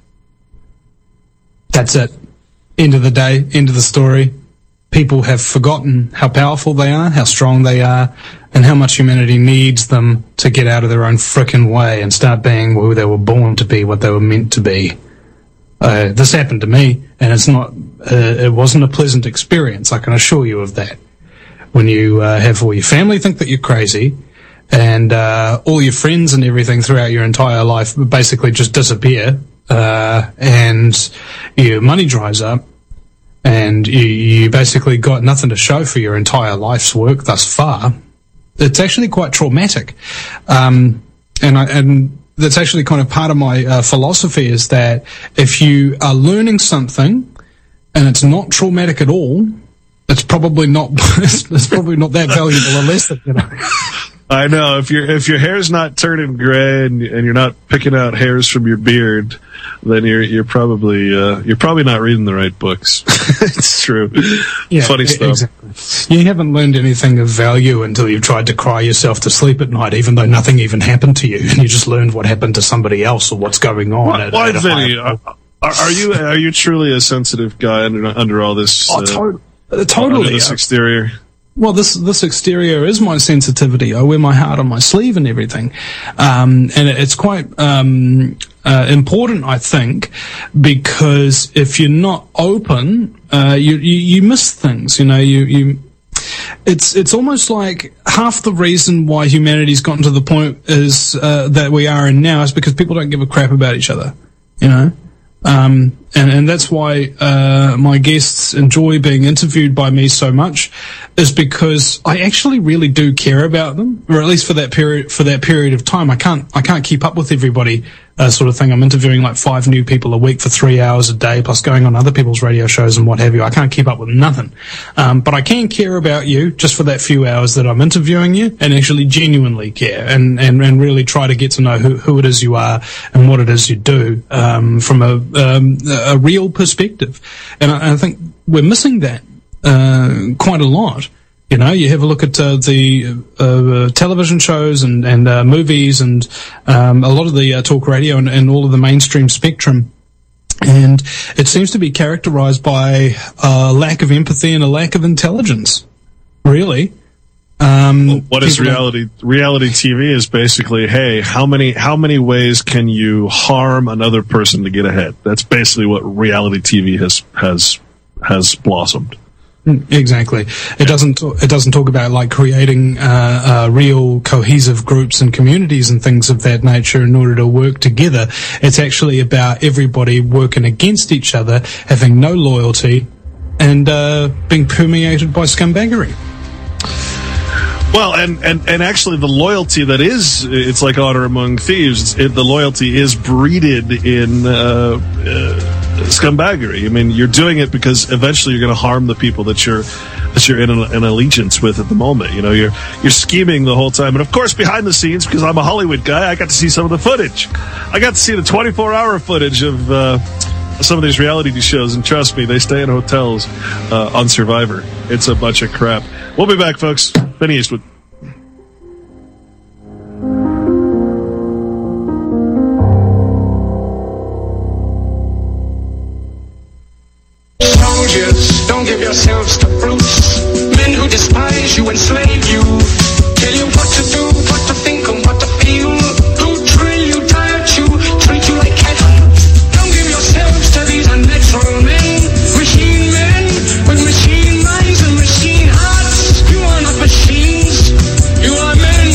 [SPEAKER 3] That's it. End of the day, end of the story. People have forgotten how powerful they are, how strong they are, and how much humanity needs them to get out of their own frickin' way and start being who they were born to be, what they were meant to be. Uh, this happened to me, and it's not, uh, it wasn't a pleasant experience, I can assure you of that. When you uh, have all your family think that you're crazy, and uh, all your friends and everything throughout your entire life basically just disappear, Uh, and your money dries up, and you, you basically got nothing to show for your entire life's work thus far. It's actually quite traumatic, um, and I, and that's actually kind of part of my uh, philosophy, is that if you are learning something and it's not traumatic at all, it's probably not it's, it's probably not that valuable a lesson, you know.
[SPEAKER 2] I know, if your if your hair's not turning gray and and you're not picking out hairs from your beard, then you're you're probably uh, you're probably not reading the right books. It's true.
[SPEAKER 3] Yeah,
[SPEAKER 2] funny stuff.
[SPEAKER 3] Exactly. You haven't learned anything of value until you've tried to cry yourself to sleep at night, even though nothing even happened to you, and you just learned what happened to somebody else or what's going on.
[SPEAKER 2] Why,
[SPEAKER 3] at,
[SPEAKER 2] why
[SPEAKER 3] at a
[SPEAKER 2] Vinny?
[SPEAKER 3] higher-
[SPEAKER 2] Are, are you are you truly a sensitive guy under under all this?
[SPEAKER 3] Oh,
[SPEAKER 2] Uh,
[SPEAKER 3] to- uh,
[SPEAKER 2] under
[SPEAKER 3] totally.
[SPEAKER 2] this exterior.
[SPEAKER 3] Well, this this exterior is my sensitivity. I wear my heart on my sleeve and everything, um, and it's quite um, uh, important, I think, because if you're not open, uh, you, you you miss things. You know, you you. It's it's almost like half the reason why humanity's gotten to the point is uh, that we are in now is because people don't give a crap about each other. You know. Um, and, and that's why, uh, my guests enjoy being interviewed by me so much, is because I actually really do care about them, or at least for that period, for that period of time. I can't, I can't keep up with everybody, uh, sort of thing. I'm interviewing like five new people a week for three hours a day, plus going on other people's radio shows and what have you. I can't keep up with nothing. Um, but I can care about you just for that few hours that I'm interviewing you, and actually genuinely care and, and, and really try to get to know who, who it is you are and what it is you do, um, from a, um, a real perspective. And I, I think we're missing that, uh, quite a lot. You know, you have a look at uh, the uh, television shows and, and uh, movies and um, a lot of the uh, talk radio and, and all of the mainstream spectrum. And it seems to be characterized by a lack of empathy and a lack of intelligence, really. Um,
[SPEAKER 2] Well, what is reality? Reality T V is basically, hey, how many how many ways can you harm another person to get ahead? That's basically what reality T V has has has blossomed.
[SPEAKER 3] Exactly. It doesn't. It doesn't talk about like creating uh, uh, real cohesive groups and communities and things of that nature in order to work together. It's actually about everybody working against each other, having no loyalty, and uh, being permeated by scumbaggery.
[SPEAKER 2] Well, and, and, and actually the loyalty that is, it's like honor among thieves. It, the loyalty is breeded in uh, uh, scumbaggery. I mean, you're doing it because eventually you're going to harm the people that you're that you're in an, an allegiance with at the moment. You know, you're you're scheming the whole time. And of course, behind the scenes, because I'm a Hollywood guy, I got to see some of the footage. I got to see the twenty-four hour footage of uh, some of these reality shows, and trust me, they stay in hotels uh, on Survivor. It's a bunch of crap. We'll be back, folks. Vinny Eastwood.
[SPEAKER 1] Soldiers, don't give yourselves to brutes. Men who despise you, enslave you, tell you what to do, what to think, and what to feel. Who drill you, diet you, treat you like cattle. Don't give yourselves to these unnatural men, machine men with machine minds and machine hearts. You are not machines, you are men.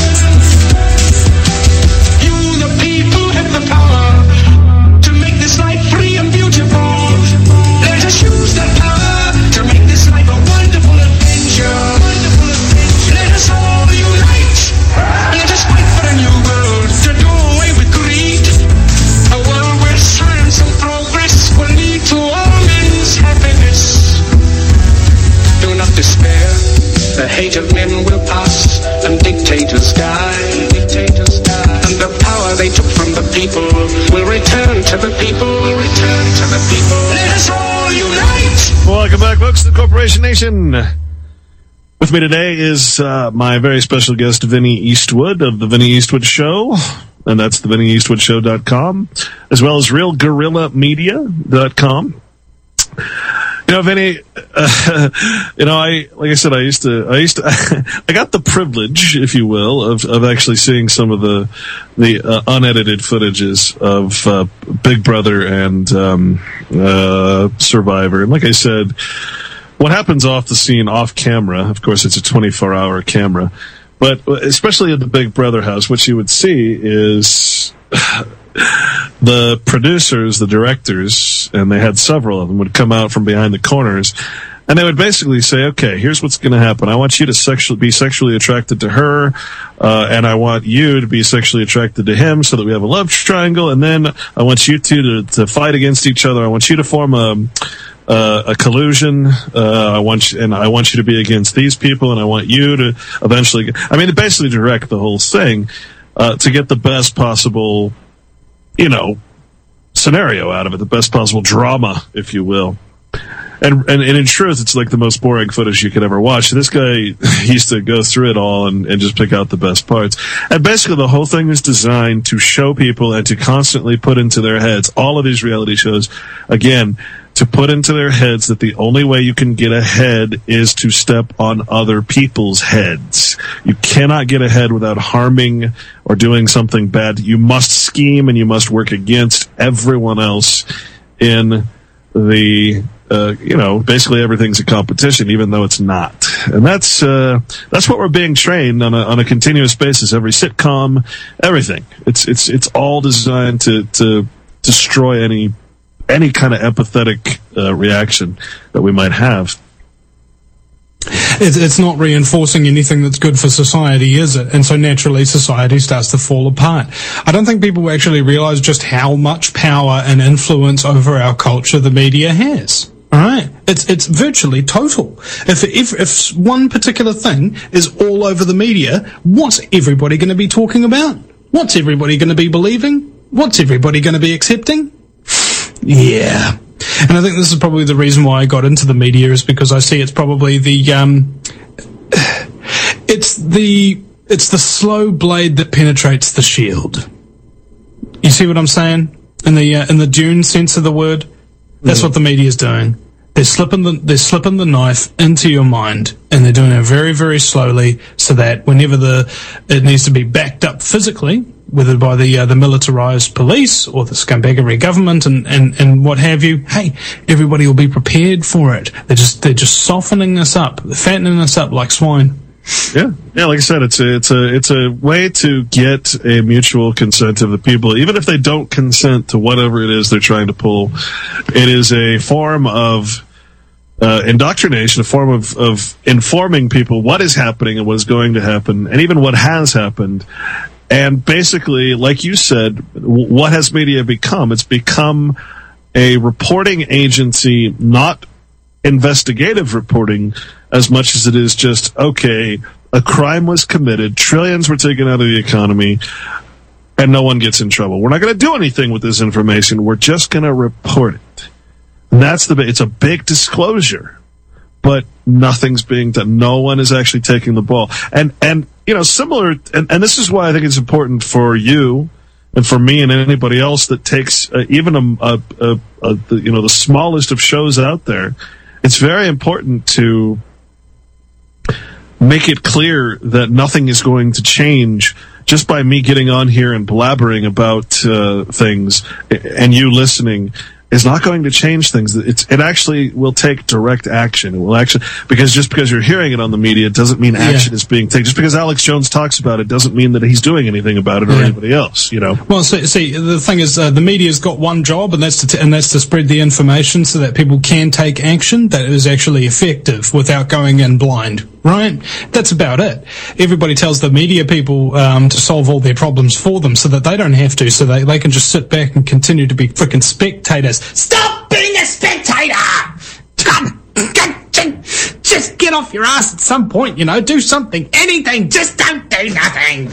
[SPEAKER 1] You, the people, have the power to make this life free and beautiful. Let us use that power to make this life a wonderful adventure. Wonderful adventure. Let us all unite. Let us fight for a new world to do away with greed. A world where science and progress will lead to all men's happiness. Do not despair. The hate of men will pass and dictators die. Dictators die. And the power they took from the people will return to the people. Will return to the people. Let us all unite.
[SPEAKER 2] Welcome back, folks, to the Corporation Nation. With me today is uh, my very special guest, Vinny Eastwood of The Vinny Eastwood Show, and that's the vinny eastwood show dot com, as well as real gorilla media dot com. You know, Vinny, uh, you know, I, like I said, I used to, I used to, I got the privilege, if you will, of, of actually seeing some of the, the, uh, unedited footages of, uh, Big Brother and, um, uh, Survivor. And like I said, what happens off the scene, off camera, of course, it's a twenty-four hour camera, but especially at the Big Brother house, what you would see is, the producers, the directors, and they had several of them, would come out from behind the corners, and they would basically say, okay, here's what's going to happen. I want you to sexually be sexually attracted to her, uh, and I want you to be sexually attracted to him so that we have a love triangle, and then I want you two to, to fight against each other. I want you to form a, uh, a collusion. Uh, I want you, and I want you to be against these people, and I want you to eventually. I mean, basically direct the whole thing uh, to get the best possible, you know, scenario out of it, the best possible drama, if you will. And, and and in truth, it's like the most boring footage you could ever watch. This guy used to go through it all and, and just pick out the best parts. And basically, the whole thing is designed to show people and to constantly put into their heads, all of these reality shows, again, to put into their heads that the only way you can get ahead is to step on other people's heads. You cannot get ahead without harming or doing something bad. You must scheme and you must work against everyone else in the... Uh, you know, basically everything's a competition, even though it's not. And that's, uh, that's what we're being trained on a, on a continuous basis. Every sitcom, everything. It's, it's, it's all designed to, to destroy any, any kind of empathetic, uh, reaction that we might have.
[SPEAKER 3] It's, it's not reinforcing anything that's good for society, is it? And so naturally society starts to fall apart. I don't think people actually realize just how much power and influence over our culture the media has. All right, it's it's virtually total. If if if one particular thing is all over the media, what's everybody going to be talking about? What's everybody going to be believing? What's everybody going to be accepting? Yeah, and I think this is probably the reason why I got into the media, is because I see it's probably the um, it's the it's the slow blade that penetrates the shield. You see what I'm saying? In the uh, in the Dune sense of the word. That's what the media is doing. They're slipping the they're slipping the knife into your mind, and they're doing it very, very slowly, so that whenever the it needs to be backed up physically, whether by the uh, the militarized police or the scumbaggery government and, and, and what have you, hey, everybody will be prepared for it. They're just they're just softening us up, they're fattening us up like swine.
[SPEAKER 2] Yeah, yeah. Like I said, it's a it's a it's a way to get a mutual consent of the people, even if they don't consent to whatever it is they're trying to pull. It is a form of uh, indoctrination, a form of of informing people what is happening and what is going to happen, and even what has happened. And basically, like you said, w- what has media become? It's become a reporting agency, not investigative reporting, as much as it is just, okay, a crime was committed, trillions were taken out of the economy, and no one gets in trouble. We're not going to do anything with this information. We're just going to report it. And that's the, it's a big disclosure, but nothing's being done. No one is actually taking the ball. And, and, you know, similar, and, and this is why I think it's important for you and for me and anybody else that takes uh, even a, a, a, a the, you know, the smallest of shows out there. It's very important to make it clear that nothing is going to change just by me getting on here and blabbering about uh, things and you listening is not going to change things. It's, it actually will take direct action. It will actually, because just because you're hearing it on the media doesn't mean action yeah. is being taken. Just because Alex Jones talks about it doesn't mean that he's doing anything about it or yeah. anybody else, you know.
[SPEAKER 3] Well, see, see the thing is, uh, the media's got one job, and that's to t- and that's to spread the information so that people can take action that is actually effective without going in blind. Right? That's about it. Everybody tells the media people um, to solve all their problems for them so that they don't have to, so they, they can just sit back and continue to be freaking spectators. Stop being a spectator! God, God, just get off your ass at some point, you know, do something, anything, just don't do nothing.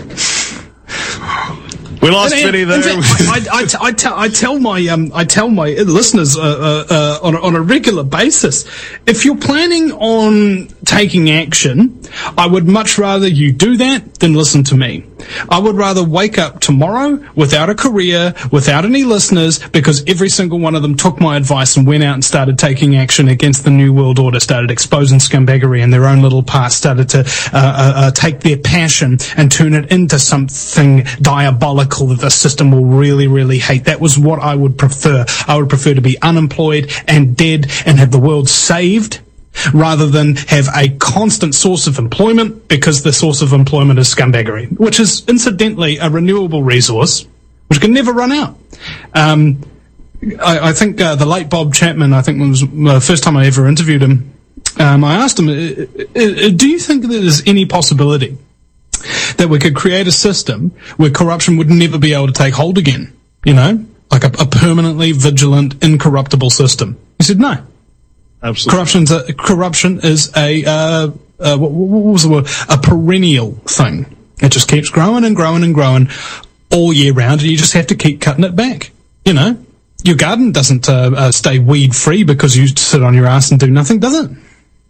[SPEAKER 2] We lost Vinny there.
[SPEAKER 3] Fact, I, I, I, t- I, tell, I tell my um, I tell my listeners uh, uh, uh, on, a, on a regular basis, if you're planning on taking action, I would much rather you do that than listen to me. I would rather wake up tomorrow without a career, without any listeners, because every single one of them took my advice and went out and started taking action against the New World Order, started exposing scumbaggery in their own little part, started to uh, uh, uh, take their passion and turn it into something diabolical that the system will really, really hate. That was what I would prefer. I would prefer to be unemployed and dead and have the world saved, rather than have a constant source of employment, because the source of employment is scumbaggery, which is incidentally a renewable resource which can never run out. Um, I, I think uh, the late Bob Chapman, I think was the first time I ever interviewed him, um, I asked him, do you think that there's any possibility that we could create a system where corruption would never be able to take hold again? You know, like a, a permanently vigilant, incorruptible system. He said, no.
[SPEAKER 2] Absolutely.
[SPEAKER 3] Corruption's a, corruption is a, uh, uh, what, what was the word? A perennial thing. It just keeps growing and growing and growing all year round, and you just have to keep cutting it back. You know, your garden doesn't uh, uh, stay weed free because you sit on your ass and do nothing, does it?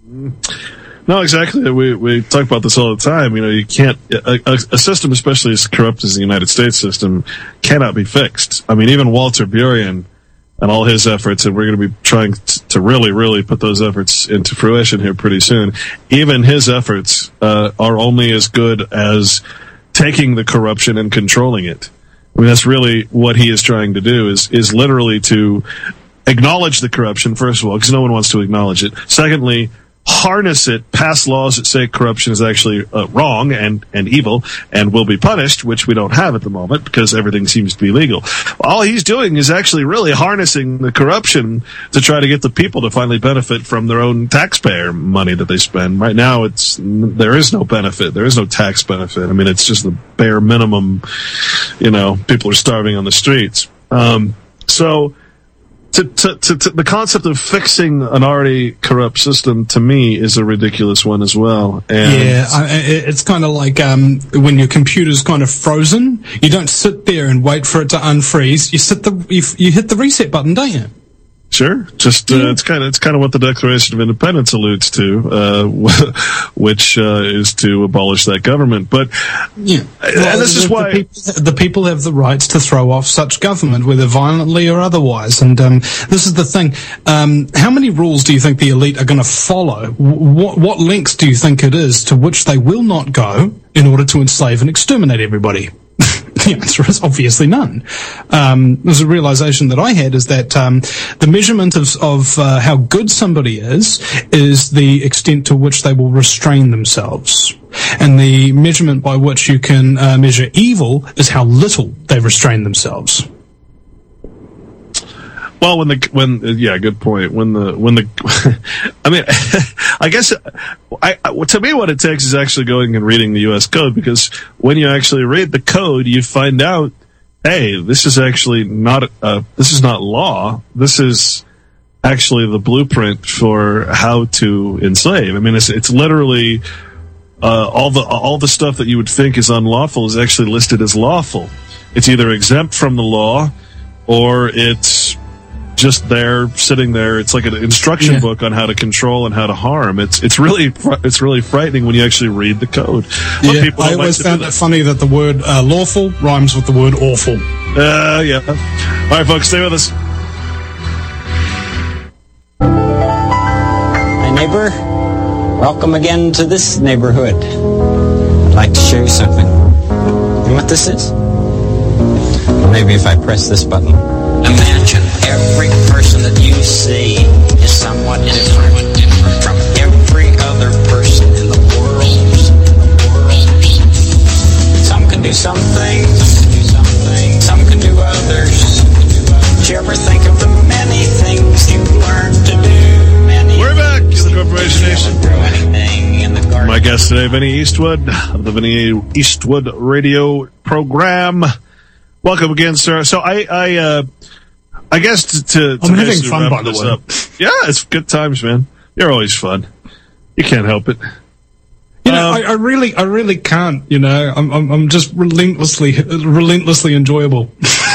[SPEAKER 2] No, exactly. We we talk about this all the time. You know, you can't a, a, a system, especially as corrupt as the United States system, cannot be fixed. I mean, even Walter Burien and all his efforts, and we're going to be trying t- to really, really put those efforts into fruition here pretty soon. Even his efforts uh, are only as good as taking the corruption and controlling it. I mean, that's really what he is trying to do, is is literally to acknowledge the corruption, first of all, because no one wants to acknowledge it. Secondly, harness it, pass laws that say corruption is actually uh, wrong and, and evil and will be punished, which we don't have at the moment because everything seems to be legal. All he's doing is actually really harnessing the corruption to try to get the people to finally benefit from their own taxpayer money that they spend. Right now, it's there is no benefit. There is no tax benefit. I mean, it's just the bare minimum. You know, people are starving on the streets. Um, so... To, to, to, to the concept of fixing an already corrupt system, to me, is a ridiculous one as well. And
[SPEAKER 3] yeah, I, it's kind of like um, when your computer's kind of frozen. You don't sit there and wait for it to unfreeze. You sit the you, you hit the reset button, don't you?
[SPEAKER 2] Sure. Just uh, it's kind of it's kind of what the Declaration of Independence alludes to, uh, which uh, is to abolish that government. But
[SPEAKER 3] yeah, well,
[SPEAKER 2] and this is
[SPEAKER 3] the,
[SPEAKER 2] why
[SPEAKER 3] the people, the people have the rights to throw off such government, whether violently or otherwise. And um, this is the thing: um, how many rules do you think the elite are going to follow? What what lengths do you think it is to which they will not go in order to enslave and exterminate everybody? The answer is obviously none. Um, there's a realization that I had is that um, the measurement of, of uh, how good somebody is is the extent to which they will restrain themselves. And the measurement by which you can uh, measure evil is how little they restrain themselves.
[SPEAKER 2] Well, when the when yeah, good point. When the when the, I mean, I guess I, I to me what it takes is actually going and reading the U S code, because when you actually read the code, you find out, hey, this is actually not uh, this is not law. This is actually the blueprint for how to enslave. I mean, it's it's literally uh, all the all the stuff that you would think is unlawful is actually listed as lawful. It's either exempt from the law or it's just there, sitting there. It's like an instruction yeah. book on how to control and how to harm. It's it's really it's really frightening when you actually read the code. But
[SPEAKER 3] yeah,
[SPEAKER 2] people
[SPEAKER 3] I always
[SPEAKER 2] like
[SPEAKER 3] found it funny that the word uh, lawful rhymes with the word awful.
[SPEAKER 2] Uh, yeah. All right, folks, stay with us.
[SPEAKER 5] Hi, neighbor. Welcome again to this neighborhood. I'd like to show you something. You know what this is? Maybe if I press this button. Imagine every person that you see is somewhat different from every other person in the world. Some can do some things, some can do others. Did you ever think of the many things you learned to do? Many
[SPEAKER 2] We're back in the Corporation Nation.
[SPEAKER 5] In
[SPEAKER 2] My guest today, Vinny Eastwood of the Vinny Eastwood radio program. Welcome again, sir. So I, I, uh, I guess to, to, to
[SPEAKER 3] I'm having fun, by the way.
[SPEAKER 2] Up. Yeah, it's good times, man. You're always fun. You can't help it.
[SPEAKER 3] You know,
[SPEAKER 2] um,
[SPEAKER 3] I, I really, I really can't. You know, I'm, I'm, I'm just relentlessly, relentlessly enjoyable.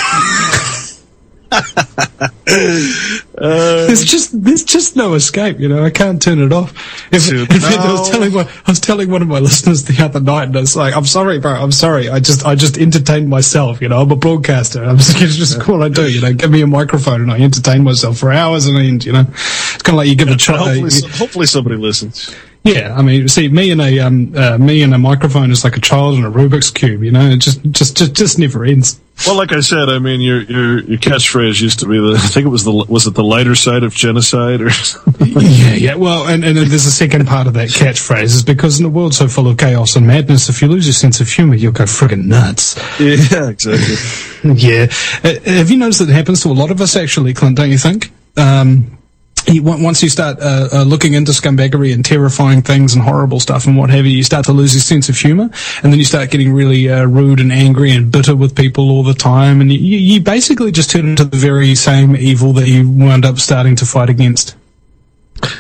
[SPEAKER 3] Uh, there's just there's just no escape, you know. I can't turn it off. If, in fact, I was telling one, I was telling one of my listeners the other night, and I was like, "I'm sorry, bro. I'm sorry. I just I just entertain myself, you know. I'm a broadcaster. I'm just, it's just cool. I do, you know. Give me a microphone, and I entertain myself for hours on end, you know. It's kind of like you give yeah, a child.
[SPEAKER 2] Hopefully, uh, hopefully somebody listens.
[SPEAKER 3] Yeah, I mean, see, me and a um, uh, me and a microphone is like a child and a Rubik's cube, you know. It just just just just never ends.
[SPEAKER 2] Well, like I said, I mean, your your your catchphrase used to be the I think it was the was it the lighter side of genocide or something?
[SPEAKER 3] Yeah, yeah. Well, and, and there's a second part of that catchphrase is because in a world so full of chaos and madness, if you lose your sense of humor, you'll go friggin' nuts.
[SPEAKER 2] Yeah, exactly.
[SPEAKER 3] Yeah. Uh, have you noticed that it happens to a lot of us actually, Clint? Don't you think? Um, You, once you start uh, uh, looking into scumbaggery and terrifying things and horrible stuff and what have you, you start to lose your sense of humor, and then you start getting really uh, rude and angry and bitter with people all the time, and you, you basically just turn into the very same evil that you wound up starting to fight against.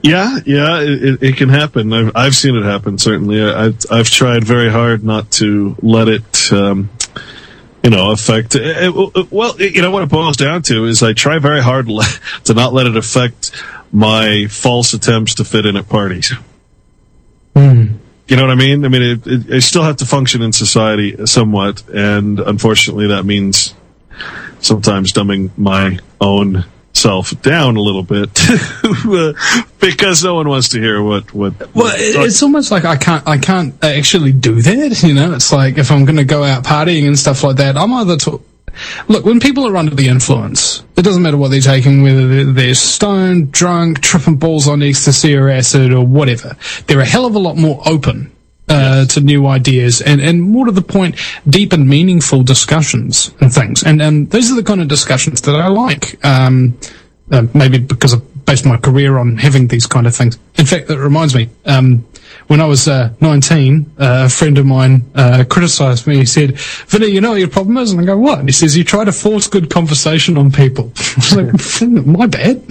[SPEAKER 2] Yeah, yeah, it, it, it can happen. I've, I've seen it happen, certainly. I, I've, I've tried very hard not to let it, um, you know, affect, it, it, well, you know, what it boils down to is I try very hard to not let it affect my false attempts to fit in at parties.
[SPEAKER 3] Mm.
[SPEAKER 2] You know what I mean? I mean, it, it, I still have to function in society somewhat, and unfortunately that means sometimes dumbing my own self down a little bit because no one wants to hear what what
[SPEAKER 3] well it's almost like I can't I can't actually do that, you know. It's like if I'm going to go out partying and stuff like that, I'm either to look, when people are under the influence, it doesn't matter what they're taking, whether they're, they're stoned, drunk, tripping balls on ecstasy or acid or whatever, they're a hell of a lot more open Uh, yes. to new ideas and, and more to the point, deep and meaningful discussions and things. And, and those are the kind of discussions that I like. Um, uh, maybe because I've based my career on having these kind of things. In fact, that reminds me, um, when I was uh, nineteen, uh, a friend of mine uh, criticized me. He said, "Vinny, you know what your problem is?" And I go, "What?" And he says, "You try to force good conversation on people." I was like, my bad.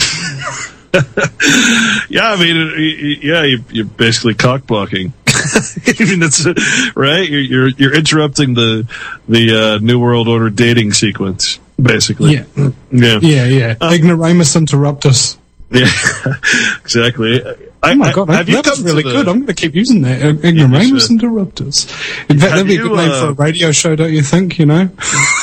[SPEAKER 2] Yeah, I mean, yeah, you, you're basically cock blocking. I mean, that's uh, right. You're, you're you're interrupting the the uh, New World Order dating sequence, basically.
[SPEAKER 3] Yeah,
[SPEAKER 2] yeah,
[SPEAKER 3] yeah, yeah. Uh, Ignoramus interruptus.
[SPEAKER 2] Yeah, exactly. I,
[SPEAKER 3] oh my god,
[SPEAKER 2] I, have
[SPEAKER 3] that was really the, good. I'm going to keep using that. Ignoramus yeah, interruptus. In fact, that'd be a good name uh, for a radio show, don't you think? You know.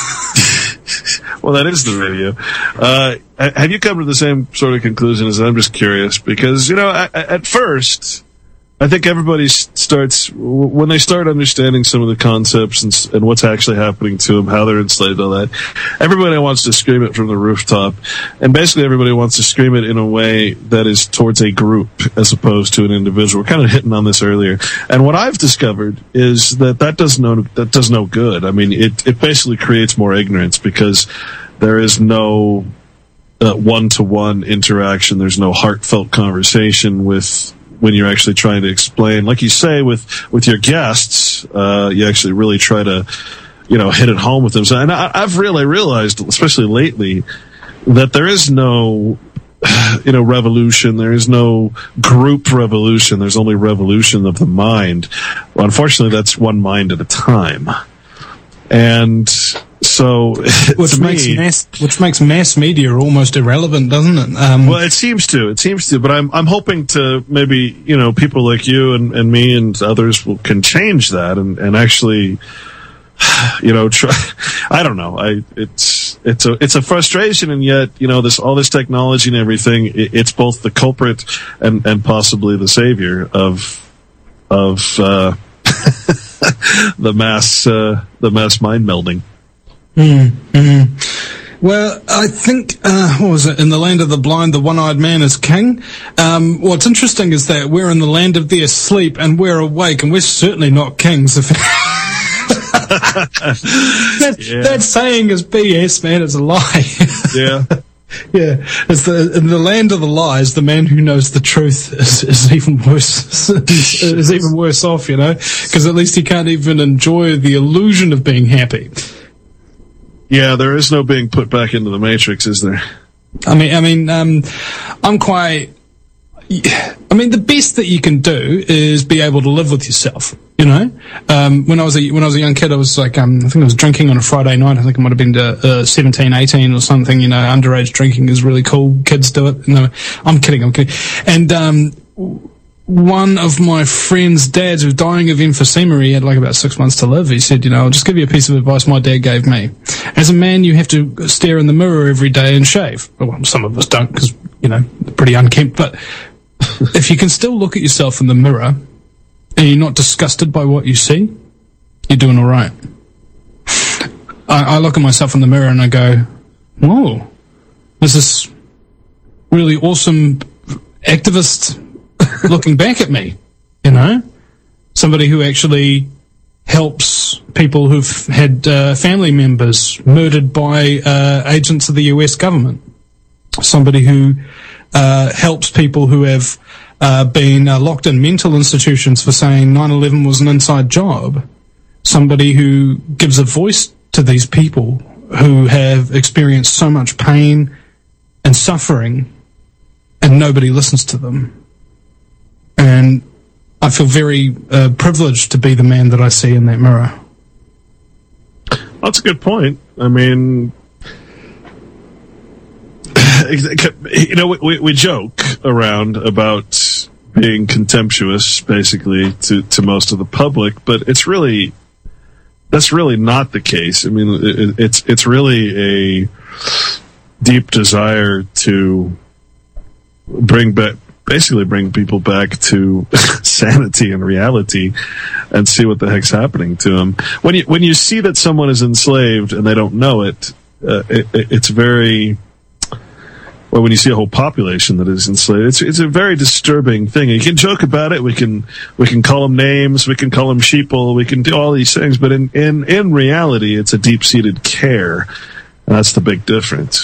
[SPEAKER 2] Well, that is the radio. Uh, have you come to the same sort of conclusion as I'm just curious? Because, you know, at, at first, I think everybody starts, when they start understanding some of the concepts and, and what's actually happening to them, how they're enslaved, all that, everybody wants to scream it from the rooftop. And basically everybody wants to scream it in a way that is towards a group as opposed to an individual. We're kind of hitting on this earlier. And what I've discovered is that that does no, that does no good. I mean, it, it basically creates more ignorance because there is no uh, one-to-one interaction. There's no heartfelt conversation with, when you're actually trying to explain, like you say, with, with your guests, uh, you actually really try to, you know, hit it home with them. So, and I, I've really realized, especially lately, that there is no, you know, revolution. There is no group revolution. There's only revolution of the mind. Well, unfortunately, that's one mind at a time. And so,
[SPEAKER 3] which makes
[SPEAKER 2] me,
[SPEAKER 3] mass, which makes mass media almost irrelevant, doesn't it? Um,
[SPEAKER 2] well, it seems to. It seems to. But I'm I'm hoping to maybe, you know, people like you and, and me and others will can change that and, and actually, you know, try. I don't know. I it's it's a it's a frustration, and yet, you know, this all this technology and everything. It, it's both the culprit and and possibly the savior of of uh, the mass uh, the mass mind melding.
[SPEAKER 3] Mm, mm. Well, I think, uh, what was it? In the land of the blind, the one-eyed man is king. Um, what's interesting is that we're in the land of the asleep and we're awake, and we're certainly not kings. If that, yeah. that saying is B S, man. It's a lie.
[SPEAKER 2] Yeah.
[SPEAKER 3] Yeah. It's the, in the land of the lies, the man who knows the truth is, is even worse, is, is even worse off, you know, because at least he can't even enjoy the illusion of being happy.
[SPEAKER 2] Yeah, there is no being put back into the Matrix, is there?
[SPEAKER 3] I mean, I mean, um, I'm quite. I mean, the best that you can do is be able to live with yourself. You know, um, when I was a when I was a young kid, I was like, um, I think I was drinking on a Friday night. I think I might have been to, uh, seventeen, eighteen or something. You know, underage drinking is really cool. Kids do it. No, I'm kidding. I'm kidding. And um, one of my friend's dads was dying of emphysema. He had like about six months to live. He said, you know, I'll just give you a piece of advice my dad gave me. As a man, you have to stare in the mirror every day and shave. Well, some of us don't because, you know, they're pretty unkempt. But if you can still look at yourself in the mirror and you're not disgusted by what you see, you're doing all right. I, I look at myself in the mirror and I go, whoa, there's this really awesome activist looking back at me, you know, somebody who actually helps people who've had uh, family members murdered by uh, agents of the U S government, somebody who uh, helps people who have uh, been uh, locked in mental institutions for saying nine eleven was an inside job, somebody who gives a voice to these people who have experienced so much pain and suffering and nobody listens to them. And I feel very uh, privileged to be the man that I see in that mirror.
[SPEAKER 2] That's a good point. I mean, you know, we, we joke around about being contemptuous, basically, to, to most of the public, but it's really, that's really not the case. I mean, it, it's, it's really a deep desire to bring back, basically bring people back to sanity and reality and see what the heck's happening to them. When you, when you see that someone is enslaved and they don't know it, uh, it, it's very, well, when you see a whole population that is enslaved, it's, it's a very disturbing thing. You can joke about it. We can, we can call them names. We can call them sheeple. We can do all these things. But in, in, in reality, it's a deep-seated care. And that's the big difference.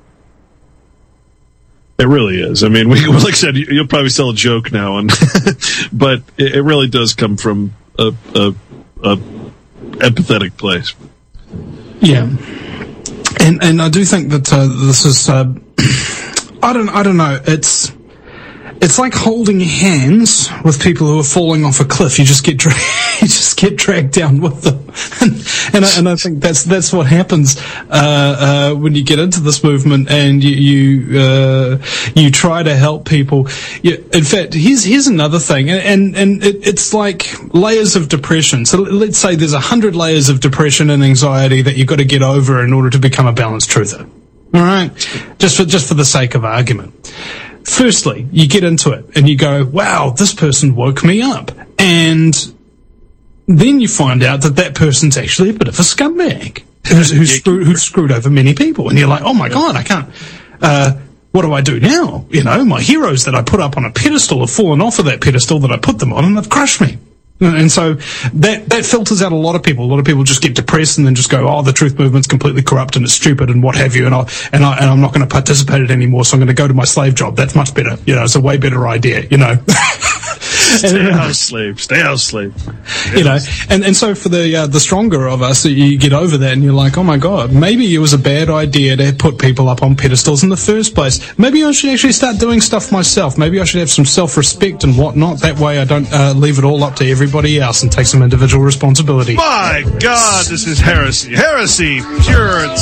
[SPEAKER 2] It really is. I mean, we, like I said, you'll probably sell a joke now, and but it, it really does come from a, a, a empathetic place.
[SPEAKER 3] Yeah, and and I do think that uh, this is. Uh, I don't. I don't know. It's. It's like holding hands with people who are falling off a cliff. You just get dra- you just get dragged down with them, and, and, I, and I think that's that's what happens uh, uh, when you get into this movement and you you, uh, you try to help people. You, in fact, here's here's another thing, and and, and it, it's like layers of depression. So let's say there's a hundred layers of depression and anxiety that you've got to get over in order to become a balanced truther. All right, just for just for the sake of argument. Firstly, you get into it and you go, wow, this person woke me up. And then you find out that that person's actually a bit of a scumbag who's, who's, screwed, who's screwed over many people. And you're like, oh my God, I can't, uh, what do I do now? You know, my heroes that I put up on a pedestal have fallen off of that pedestal that I put them on and they've crushed me. And so that, that filters out a lot of people. A lot of people just get depressed and then just go, oh, the truth movement's completely corrupt and it's stupid and what have you. And I, and I, and I'm not going to participate in it anymore. So I'm going to go to my slave job. That's much better. You know, it's a way better idea, you know.
[SPEAKER 2] Stay house slave. Stay house slave. Stay
[SPEAKER 3] you know,
[SPEAKER 2] house.
[SPEAKER 3] and, and so for the, uh, the stronger of us, you get over that and you're like, oh my God, maybe it was a bad idea to put people up on pedestals in the first place. Maybe I should actually start doing stuff myself. Maybe I should have some self-respect and whatnot. That way I don't, uh, leave it all up to everybody else and take some individual responsibility.
[SPEAKER 2] My God, this is heresy. Heresy, pure and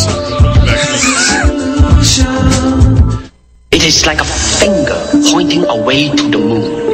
[SPEAKER 2] simple.
[SPEAKER 6] It is like a finger pointing away to the moon.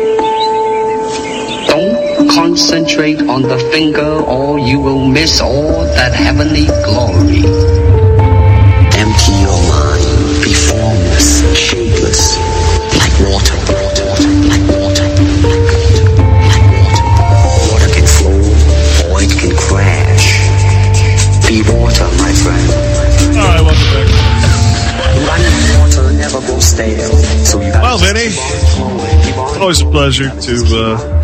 [SPEAKER 6] Don't concentrate on the finger or you will miss all that heavenly glory. Empty your mind, be formless, shapeless, like water, water, like water, like water, like water. Water can flow or it can crash. Be water, my friend.
[SPEAKER 2] All right, welcome back.
[SPEAKER 6] Running water never goes stale. So you
[SPEAKER 2] well, Vinny, always a pleasure to uh,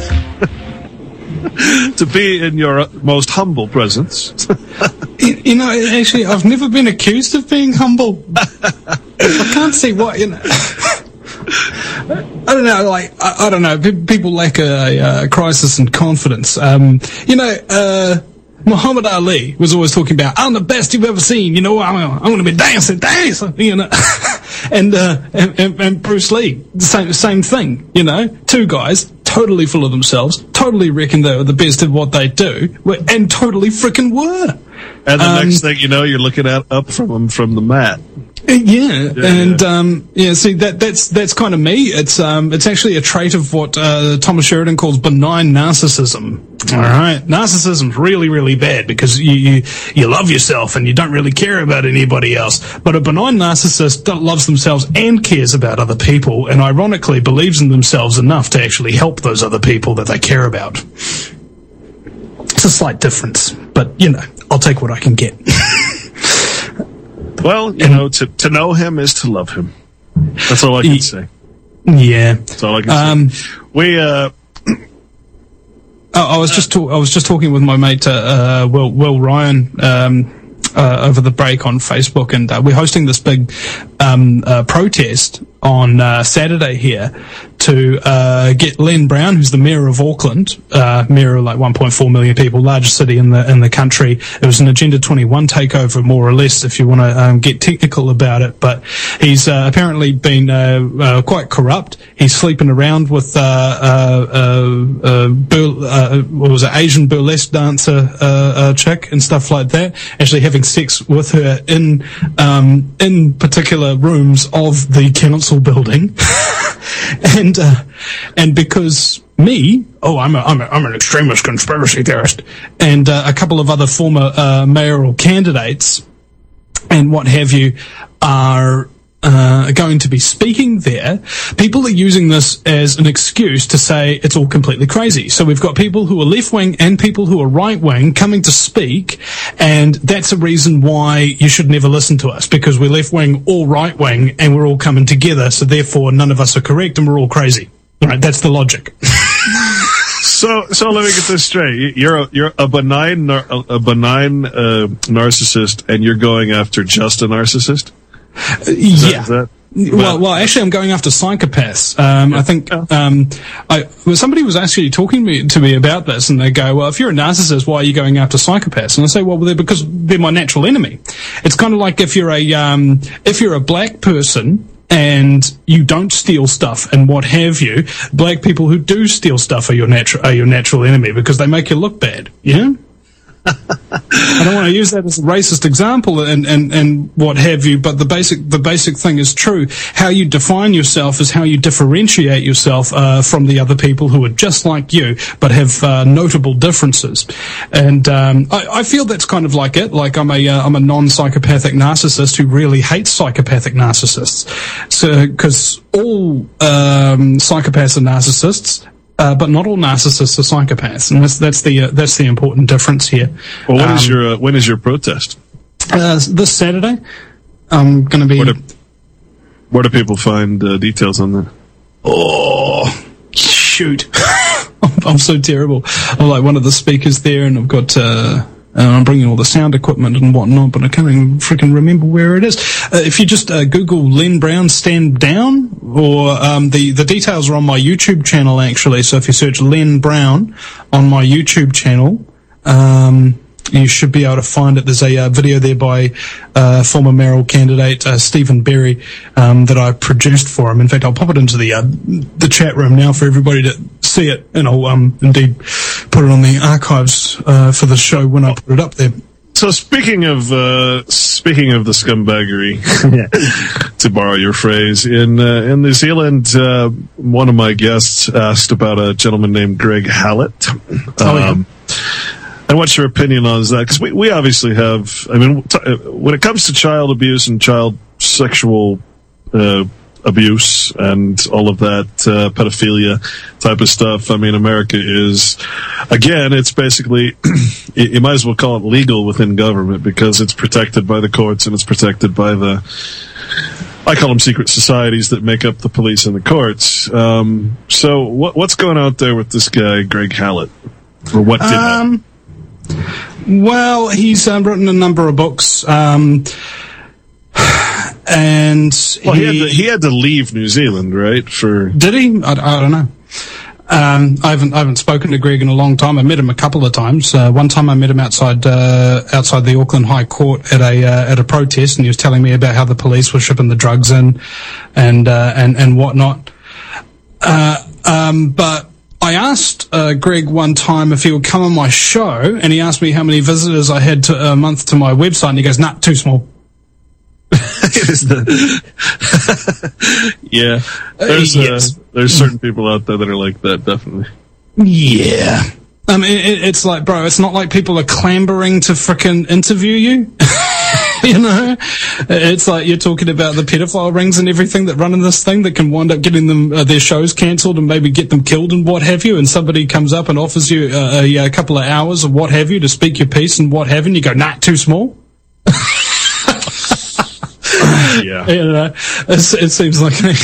[SPEAKER 2] to be in your most humble presence.
[SPEAKER 3] you, you know, actually, I've never been accused of being humble. I can't see what, you know. I don't know, like, I, I don't know, people lack a, a crisis in confidence. Um, you know, uh, Muhammad Ali was always talking about, I'm the best you've ever seen, you know, I'm, I'm going to be dancing, dancing, you know. and, uh, and, and, and Bruce Lee, the same, same thing, you know, two guys, totally full of themselves, totally reckon they were the best at what they do, and totally frickin' were.
[SPEAKER 2] And the
[SPEAKER 3] um,
[SPEAKER 2] next thing you know, you're looking at up from them from the mat.
[SPEAKER 3] Yeah,
[SPEAKER 2] yeah
[SPEAKER 3] and
[SPEAKER 2] yeah.
[SPEAKER 3] um yeah, see that that's that's kind of me. It's um it's actually a trait of what uh Thomas Sheridan calls benign narcissism. All right, narcissism's really really bad because you you, you love yourself and you don't really care about anybody else. But a benign narcissist loves themselves and cares about other people, and ironically believes in themselves enough to actually help those other people that they care about. It's a slight difference, but you know, I'll take what I can get.
[SPEAKER 2] Well, you know, to, to know him is to love him. That's all I can say.
[SPEAKER 3] Yeah.
[SPEAKER 2] That's all I can
[SPEAKER 3] um,
[SPEAKER 2] say. We, uh...
[SPEAKER 3] I was just talk- I was just talking with my mate, uh, Will, Will Ryan, um, uh, over the break on Facebook, and uh, we're hosting this big um, uh, protest on uh, Saturday here to uh, get Len Brown, who's the mayor of Auckland, uh, mayor of like one point four million people, largest city in the in the country. It was an Agenda twenty-one takeover, more or less, if you want to um, get technical about it. But he's uh, apparently been uh, uh, quite corrupt. He's sleeping around with uh, uh, uh, uh, bur- uh, what was it, Asian burlesque dancer uh, uh, chick and stuff like that. Actually having sex with her in um, in particular rooms of the council building. and uh, and because me, oh, I'm a, I'm, a, I'm an extremist conspiracy theorist, and uh, a couple of other former uh, mayoral candidates and what have you are uh, going to be speaking there. People are using this as an excuse to say it's all completely crazy. So we've got people who are left-wing and people who are right-wing coming to speak, and that's a reason why you should never listen to us, because we're left-wing or right-wing and we're all coming together, so therefore none of us are correct and we're all crazy. Right, that's the logic.
[SPEAKER 2] So, so let me get this straight. You're a, you're a benign, nar- a benign uh, narcissist, and you're going after just a narcissist?
[SPEAKER 3] Uh, yeah.
[SPEAKER 2] Is that,
[SPEAKER 3] well, well, well, actually, I'm going after psychopaths. Um, I think um, I, well, somebody was actually talking to me, to me about this, and they go, "Well, if you're a narcissist, why are you going after psychopaths?" And I say, "Well, they're because they're my natural enemy." It's kind of like if you're a um, if you're a black person and you don't steal stuff and what have you, black people who do steal stuff are your natural are your natural enemy because they make you look bad. You know? I don't want to use that as a racist example and, and, and what have you, but the basic the basic thing is true. How you define yourself is how you differentiate yourself uh, from the other people who are just like you but have uh, notable differences. And um, I, I feel that's kind of like it. Like I'm a uh, I'm a non-psychopathic narcissist who really hates psychopathic narcissists. So because all um, psychopaths are narcissists. Uh, but not all narcissists are psychopaths, and that's that's the uh, that's the important difference here.
[SPEAKER 2] Well, when um, is your uh, when is your protest?
[SPEAKER 3] Uh, this Saturday, I'm going to be.
[SPEAKER 2] Where do, where do people find uh, details on that?
[SPEAKER 3] Oh, shoot! I'm, I'm so terrible. I'm like one of the speakers there, and I've got. Uh, Uh, I'm bringing all the sound equipment and whatnot, but I can't even freaking remember where it is. Uh, if you just uh, Google Len Brown Stand Down, or um, the, the details are on my YouTube channel, actually. So if you search Len Brown on my YouTube channel, um, you should be able to find it. There's a uh, video there by uh, former mayoral candidate uh, Stephen Berry um, that I produced for him. In fact, I'll pop it into the uh, the chat room now for everybody to see it, and I'll um, indeed put it on the archives uh, for the show when I put it up there.
[SPEAKER 2] So speaking of uh, speaking of the scumbaggery, to borrow your phrase, in uh, in New Zealand, uh, one of my guests asked about a gentleman named Greg Hallett.
[SPEAKER 3] Oh, yeah.
[SPEAKER 2] Um, And what's your opinion on that? Because we, we obviously have, I mean, t- when it comes to child abuse and child sexual uh, abuse and all of that uh, pedophilia type of stuff, I mean, America is, again, it's basically, you might as well call it legal within government because it's protected by the courts and it's protected by the, I call them secret societies that make up the police and the courts. Um, so what, what's going out there with this guy, Greg Hallett? Or what did
[SPEAKER 3] um,
[SPEAKER 2] happen?
[SPEAKER 3] Well, he's um, written a number of books, um, and
[SPEAKER 2] well, he,
[SPEAKER 3] he,
[SPEAKER 2] he had to, he had to leave New Zealand, right? For
[SPEAKER 3] did he? I, I don't know. Um, I haven't I haven't spoken to Greg in a long time. I met him a couple of times. Uh, one time I met him outside uh, outside the Auckland High Court at a uh, at a protest, and he was telling me about how the police were shipping the drugs in, and uh, and and whatnot. Uh, um, but. I asked uh, Greg one time if he would come on my show, and he asked me how many visitors I had to, a month to my website, and he goes, nah, too small.
[SPEAKER 2] yeah. There's,
[SPEAKER 3] uh, yes.
[SPEAKER 2] uh, there's certain people out there that are like that, definitely.
[SPEAKER 3] Yeah. I mean, it, it's like, bro, it's not like people are clambering to frickin' interview you. You know, it's like you're talking about the pedophile rings and everything that run in this thing that can wind up getting them uh, their shows cancelled and maybe get them killed and what have you. And somebody comes up and offers you uh, a, a couple of hours of what have you to speak your piece and what have you. And you go, nah, too small.
[SPEAKER 2] Yeah,
[SPEAKER 3] you know, it's, it seems like.
[SPEAKER 2] Well,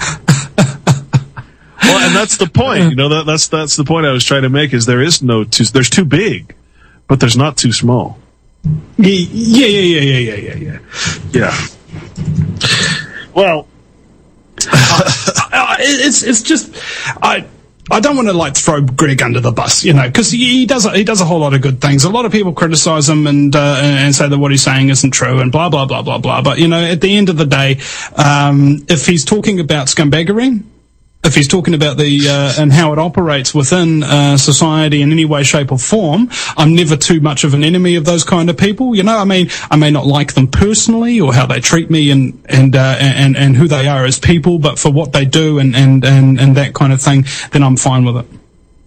[SPEAKER 2] and that's the point. You know, that, that's that's the point I was trying to make. Is there is no too. There's too big, but there's not too small.
[SPEAKER 3] Yeah, yeah, yeah, yeah, yeah, yeah, yeah.
[SPEAKER 2] Yeah. Well,
[SPEAKER 3] uh, uh, it's it's just I. I don't want to like throw Greg under the bus, you know, because he, he does he does a whole lot of good things. A lot of people criticize him and uh, and say that what he's saying isn't true and blah blah blah blah blah. But you know, at the end of the day, um, if he's talking about scumbaggery, if he's talking about the uh, and how it operates within uh, society in any way, shape, or form, I'm never too much of an enemy of those kind of people. You know, I mean, I may not like them personally or how they treat me and and uh, and and who they are as people, but for what they do and and and and that kind of thing, then I'm fine with it.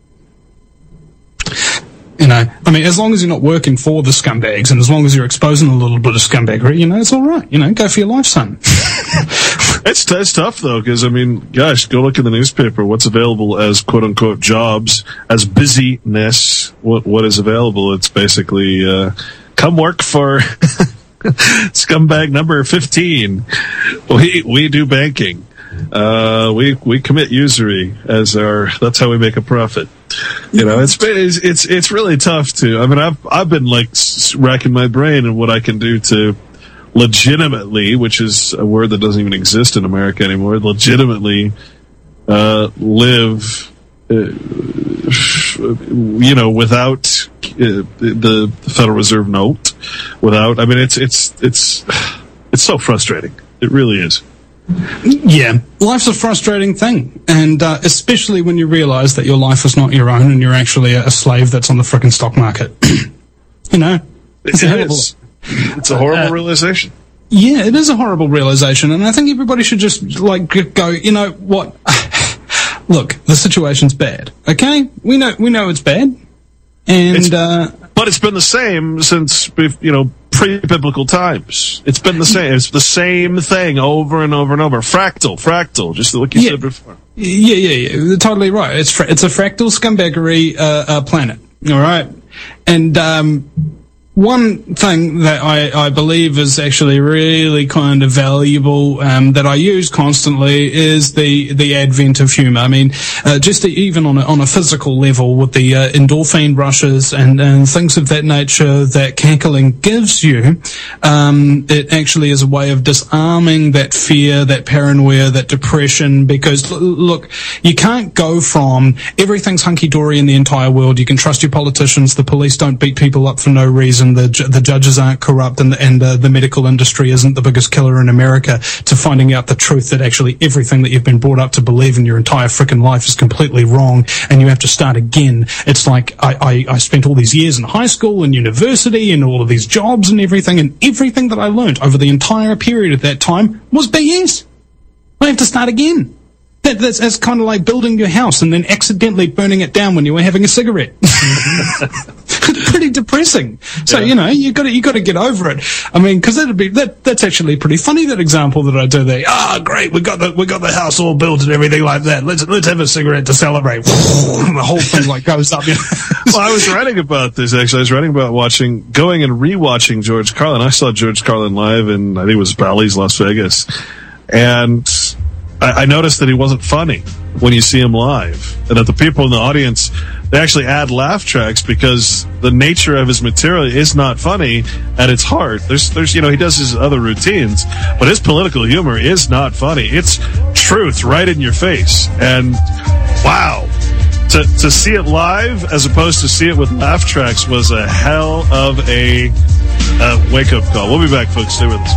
[SPEAKER 3] You know, I mean, as long as you're not working for the scumbags and as long as you're exposing a little bit of scumbaggery, you know, it's all right. You know, go for your life, son.
[SPEAKER 2] It's, t- it's tough, though, because, I mean, gosh, go look in the newspaper. What's available as quote-unquote jobs, as busyness, what what is available? It's basically, uh, come work for scumbag number fifteen. We we do banking. Uh, we we commit usury as our, that's how we make a profit. You know, it's it's it's, it's really tough to, I mean, I've, I've been, like, racking my brain on what I can do to legitimately, which is a word that doesn't even exist in America anymore, legitimately uh, live, uh, you know, without uh, the Federal Reserve note, without, I mean, it's, it's, it's, it's so frustrating. It really is.
[SPEAKER 3] Yeah, life's a frustrating thing, and uh, especially when you realize that your life is not your own and you're actually a slave that's on the frickin' stock market. You know?
[SPEAKER 2] It's, it is. It's a horrible uh, realization.
[SPEAKER 3] Yeah, it is a horrible realization, and I think everybody should just, like, go, you know what? Look, the situation's bad, okay? We know we know it's bad, and...
[SPEAKER 2] It's,
[SPEAKER 3] uh,
[SPEAKER 2] but it's been the same since, you know, pre-biblical times. It's been the same. It's the same thing over and over and over. Fractal, fractal, just like you
[SPEAKER 3] yeah,
[SPEAKER 2] said before.
[SPEAKER 3] Yeah, yeah, yeah. You're totally right. It's fra- it's a fractal scumbaggery uh, uh, planet, all right? And... um one thing that I, I believe is actually really kind of valuable um, that I use constantly is the, the advent of humor. I mean, uh, just the, even on a, on a physical level with the uh, endorphin rushes and, and things of that nature that cackling gives you, um, it actually is a way of disarming that fear, that paranoia, that depression. Because l- look, you can't go from everything's hunky-dory in the entire world. You can trust your politicians. The police don't beat people up for no reason. The the judges aren't corrupt, and the, and uh, the medical industry isn't the biggest killer in America, to finding out the truth that actually everything that you've been brought up to believe in your entire frickin' life is completely wrong, and you have to start again. It's like I, I, I spent all these years in high school and university and all of these jobs and everything, and everything that I learned over the entire period of that time was B S. I have to start again. That, that's, that's kind of like building your house and then accidentally burning it down when you were having a cigarette. It's pretty depressing. So, yeah. you know, you got to you got to get over it. I mean, because that'd be that that's actually pretty funny, that example that I do there. Ah, oh, great, we got the we got the house all built and everything like that. Let's let's have a cigarette to celebrate. The whole thing like goes up. You know?
[SPEAKER 2] Well, I was writing about this actually. I was writing about watching, going and rewatching George Carlin. I saw George Carlin live in, I think it was Bally's, Las Vegas, and I, I noticed that he wasn't funny when you see him live, and that the people in the audience, they actually add laugh tracks because the nature of his material is not funny at its heart. There's, there's, you know, he does his other routines, but his political humor is not funny. It's truth right in your face. And wow, to to see it live as opposed to see it with laugh tracks was a hell of a uh, wake up call. We'll be back, folks. Stay with us.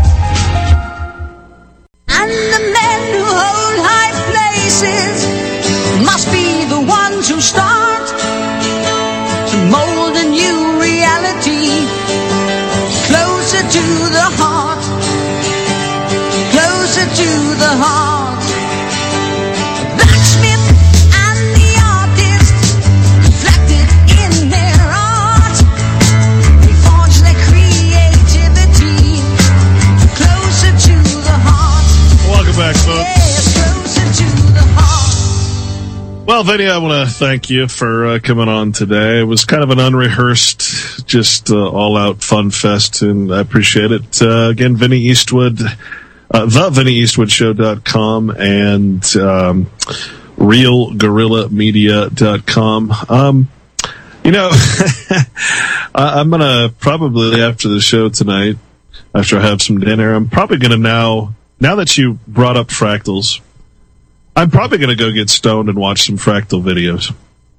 [SPEAKER 7] And the men who hold high places must be the ones who start to mold a new reality, closer to the heart, closer to the heart. Blacksmith and the artist, reflected in their art, they forge their creativity, closer to the heart.
[SPEAKER 2] Welcome back, folks.
[SPEAKER 7] Yeah, closer to the heart.
[SPEAKER 2] Well, Vinny, I want to thank you for uh, coming on today. It was kind of an unrehearsed, just uh, all-out fun fest, and I appreciate it. Uh, again, Vinny Eastwood, uh, the vinny eastwood show dot com and um, real gorilla media dot com. Um, you know, I'm going to probably, after the show tonight, after I have some dinner, I'm probably going to now, now that you brought up fractals, I'm probably going to go get stoned and watch some Fractal videos.